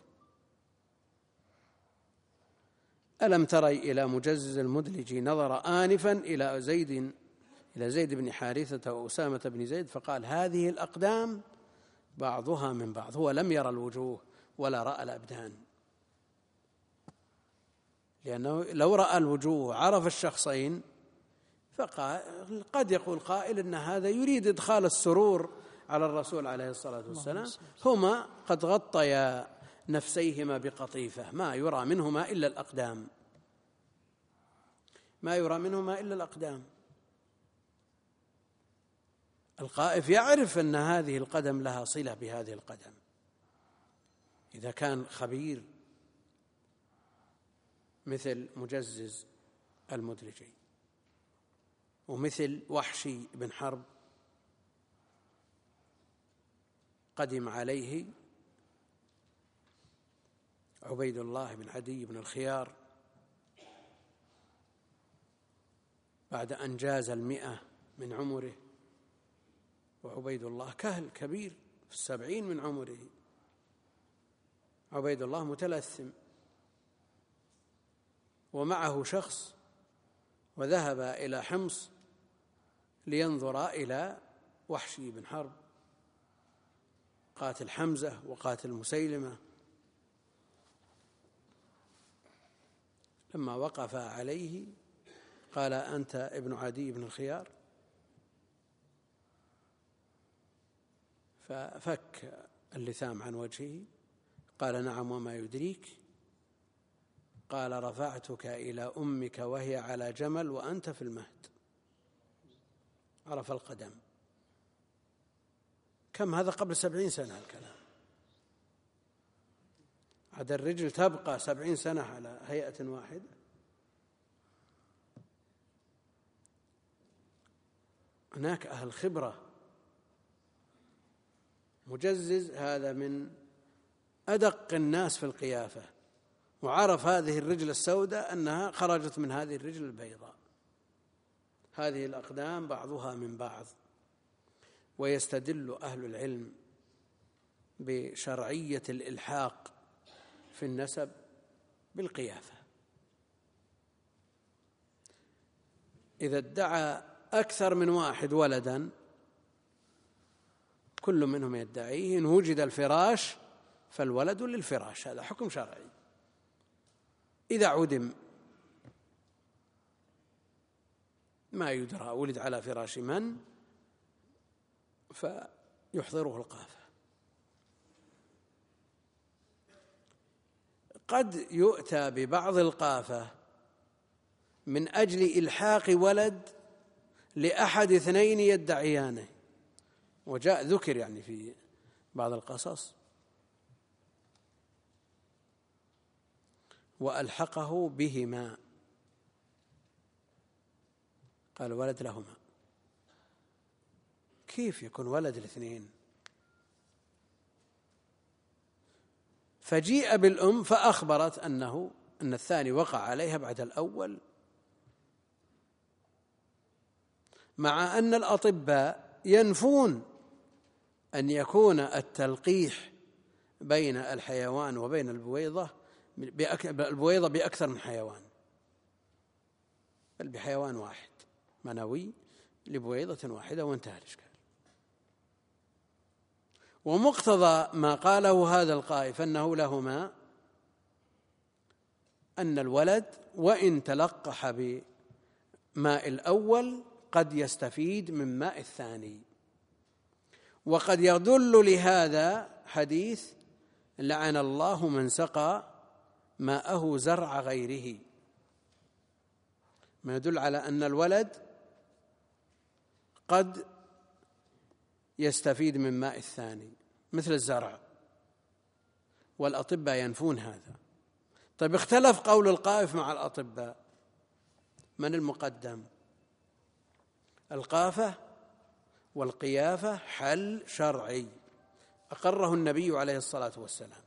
ألم تري إلى مجزز المدلجي؟ نظر آنفا إلى زيد بن حارثة وأسامة بن زيد فقال: هذه الأقدام بعضها من بعض. هو لم يرى الوجوه ولا رأى الأبدان، لأنه لو رأى الوجوه عرف الشخصين قد يقول قائل إن هذا يريد إدخال السرور على الرسول عليه الصلاة والسلام. هما قد غطيا نفسيهما بقطيفة، ما يرى منهما إلا الأقدام، ما يرى منهما إلا الأقدام. القائف يعرف أن هذه القدم لها صلة بهذه القدم إذا كان خبير مثل مجزز المدلجي ومثل وحشي بن حرب. قدم عليه عبيد الله بن عدي بن الخيار بعد أن جاز 100 من عمره، وعبيد الله كهل كبير في 70 من عمره، عبيد الله متلثم، ومعه شخص، وذهب إلى حمص لينظر إلى وحشي بن حرب قاتل حمزة وقاتل مسيلمة. لما وقف عليه قال: أنت ابن عدي بن الخيار؟ ففك اللثام عن وجهه، قال: نعم، وما يدريك؟ قال: رفعتك إلى أمك وهي على جمل وأنت في المهد. عرف القدم. كم هذا؟ قبل 70 سنة الكلام. عاد الرجل تبقى 70 سنة على هيئة واحدة. هناك أهل خبرة. مجزز هذا من أدق الناس في القيافة، وعرف هذه الرجل السوداء أنها خرجت من هذه الرجل البيضاء. هذه الأقدام بعضها من بعض. ويستدل أهل العلم بشرعية الإلحاق في النسب بالقيافة. إذا ادعى أكثر من واحد ولدا كل منهم يدعيه، إن وجد الفراش فالولد للفراش، هذا حكم شرعي. إذا عدم ما يدرى ولد على فراش من فيحضره القافة. قد يؤتى ببعض القافة من أجل إلحاق ولد لأحد اثنين يدعيانه، وجاء ذكر يعني في بعض القصص وألحقه بهما، قال ولد لهما. كيف يكون ولد الاثنين؟ فجيء بالأم فأخبرت أن الثاني وقع عليها بعد الأول، مع أن الأطباء ينفون أن يكون التلقيح بين الحيوان وبين البويضة بأكثر من حيوان، بل بحيوان واحد منوي لبويضة واحدة وانتهى الإشكال. ومقتضى ما قاله هذا القائف أنه لهما أن الولد وإن تلقح بماء الأول قد يستفيد من ماء الثاني. وقد يدل لهذا حديث لعن الله من سقى ماءه زرع غيره، ما يدل على أن الولد قد يستفيد من ماء الثاني مثل الزرع، والأطباء ينفون هذا. طيب اختلف قول القائف مع الأطباء، من المقدم؟ القافة والقيافة حل شرعي أقره النبي عليه الصلاة والسلام،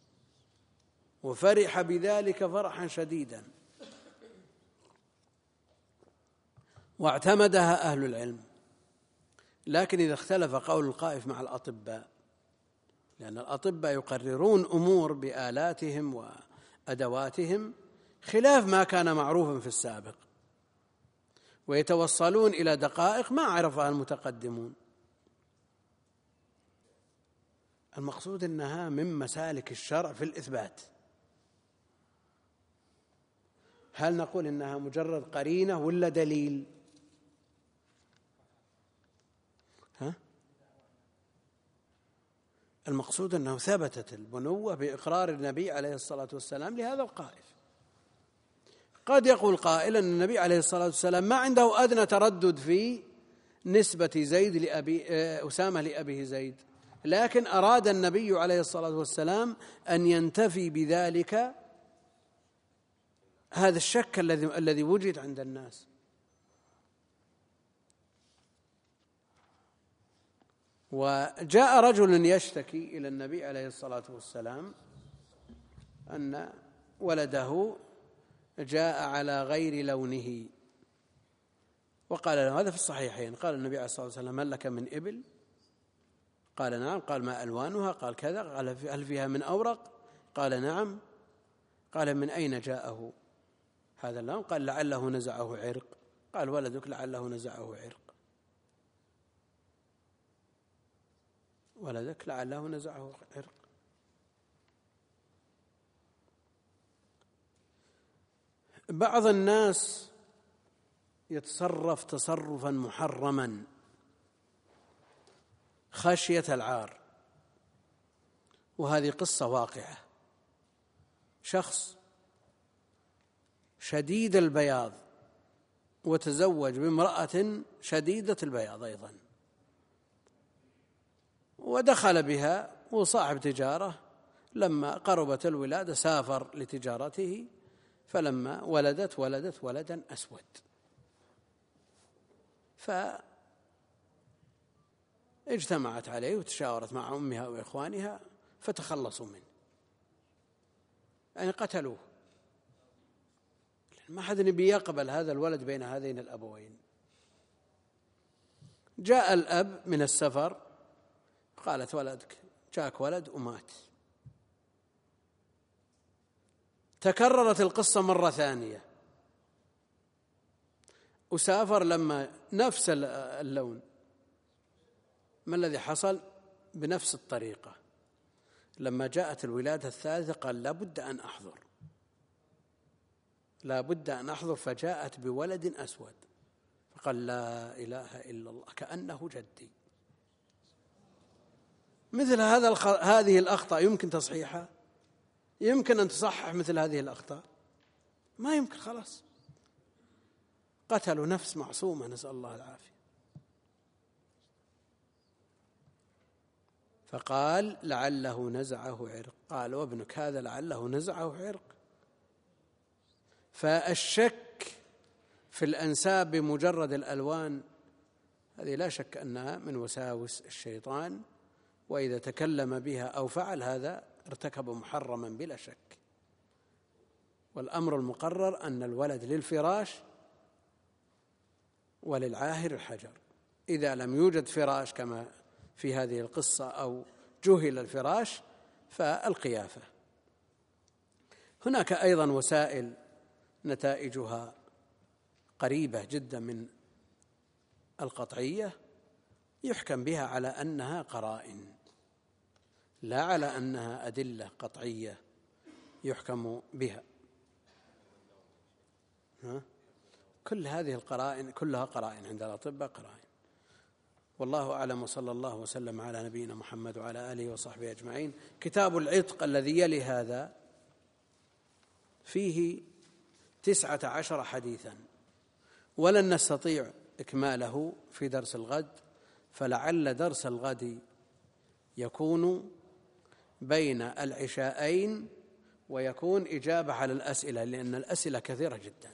وفرح بذلك فرحا شديدا، واعتمدها أهل العلم. لكن إذا اختلف قول القائف مع الأطباء، لأن الأطباء يقررون أمور بآلاتهم وأدواتهم خلاف ما كان معروفا في السابق، ويتوصلون إلى دقائق ما عرفها المتقدمون. المقصود أنها من مسالك الشرع في الإثبات. هل نقول إنها مجرد قرينة ولا دليل؟ المقصود أنه ثبتت البنوة بإقرار النبي عليه الصلاة والسلام لهذا القائف. قد يقول قائل أن النبي عليه الصلاة والسلام ما عنده أدنى تردد في نسبة زيد أسامة لأبيه زيد، لكن أراد النبي عليه الصلاة والسلام أن ينتفي بذلك هذا الشك الذي وجد عند الناس. وجاء رجل يشتكي إلى النبي عليه الصلاة والسلام أن ولده جاء على غير لونه، وقال له هذا في الصحيحين، قال النبي عليه الصلاة والسلام هل لك من إبل؟ قال نعم. قال ما ألوانها؟ قال كذا. قال هل فيها من أورق؟ قال نعم. قال من أين جاءه هذا اللون؟ قال لعله نزعه عرق. قال ولدك لعله نزعه عرق، ولدك لعله نزعه عرق. بعض الناس يتصرف تصرفا محرما خشية العار، وهذه قصة واقعة. شخص شديد البياض وتزوج بامرأة شديدة البياض أيضا، ودخل بها وصاحب تجارة. لما قربت الولادة سافر لتجارته، فلما ولدت ولدا أسود، فاجتمعت عليه وتشاورت مع أمها وإخوانها فتخلصوا منه، يعني قتلوه. ما حد بيقبل هذا الولد بين هذين الأبوين. جاء الأب من السفر، قالت ولدك جاءك ولد ومات. تكررت القصة مرة ثانية، وسافر لما نفس اللون. ما الذي حصل؟ بنفس الطريقة لما جاءت الولادة الثالثة قال لابد أن أحضر، لابد أن أحضر، فجاءت بولد أسود، فقال لا إله إلا الله كأنه جدي. مثل هذه الأخطاء يمكن تصحيحها؟ يمكن أن تصحح مثل هذه الأخطاء؟ ما يمكن. خلاص قتلوا نفس معصومة، نسأل الله العافية. فقال لعله نزعه عرق. قال وابنك هذا لعله نزعه عرق. فالشك في الأنساب بمجرد الألوان هذه لا شك أنها من وساوس الشيطان، وإذا تكلم بها أو فعل هذا ارتكب محرما بلا شك. والأمر المقرر أن الولد للفراش وللعاهر الحجر. إذا لم يوجد فراش كما في هذه القصة أو جهل الفراش فالقيافة. هناك أيضا وسائل نتائجها قريبة جدا من القطعية يحكم بها على أنها قرائن لا على أنها أدلة قطعية يحكم بها. كل هذه القرائن كلها قرائن عند الأطباء، قرائن. والله أعلم، وصلى الله وسلم على نبينا محمد وعلى آله وصحبه أجمعين. كتاب العتق الذي يلي هذا فيه 19 حديثا، ولن نستطيع إكماله في درس الغد، فلعل درس الغد يكون بين العشاءين ويكون إجابة على الأسئلة، لأن الأسئلة كثيرة جدا،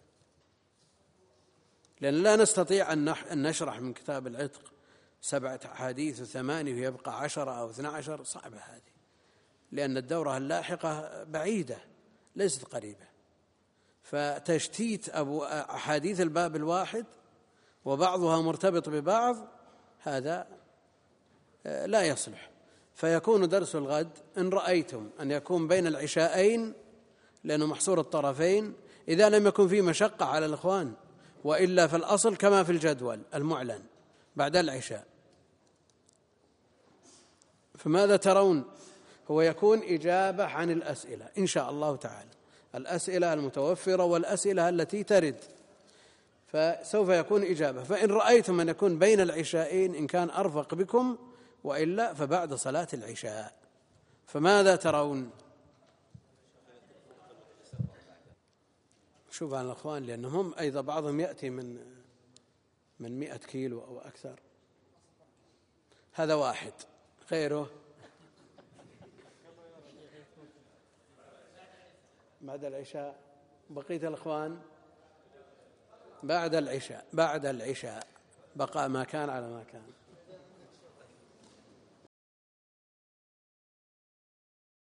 لأن لا نستطيع أن نشرح من كتاب العتق 7 أحاديث و8 ويبقى 10 أو 12. صعبة هذه، لأن الدورة اللاحقة بعيدة ليست قريبة، فتشتيت أحاديث الباب الواحد وبعضها مرتبط ببعض هذا لا يصلح. فيكون درس الغد إن رأيتم أن يكون بين العشاءين لأنه محصور الطرفين، إذا لم يكن فيه مشقة على الإخوان، وإلا في الأصل كما في الجدول المعلن بعد العشاء. فماذا ترون؟ هو يكون إجابة عن الأسئلة إن شاء الله تعالى، الأسئلة المتوفرة والأسئلة التي ترد، فسوف يكون إجابة. فإن رأيتم أن يكون بين العشاءين إن كان أرفق بكم، وإلا فبعد صلاة العشاء. فماذا ترون؟ شوف عن الأخوان، لأنهم أيضا بعضهم يأتي من 100 كيلو أو أكثر. هذا واحد، غيره بعد العشاء. بقية الأخوان بعد العشاء، بعد العشاء بقى ما كان على ما كان.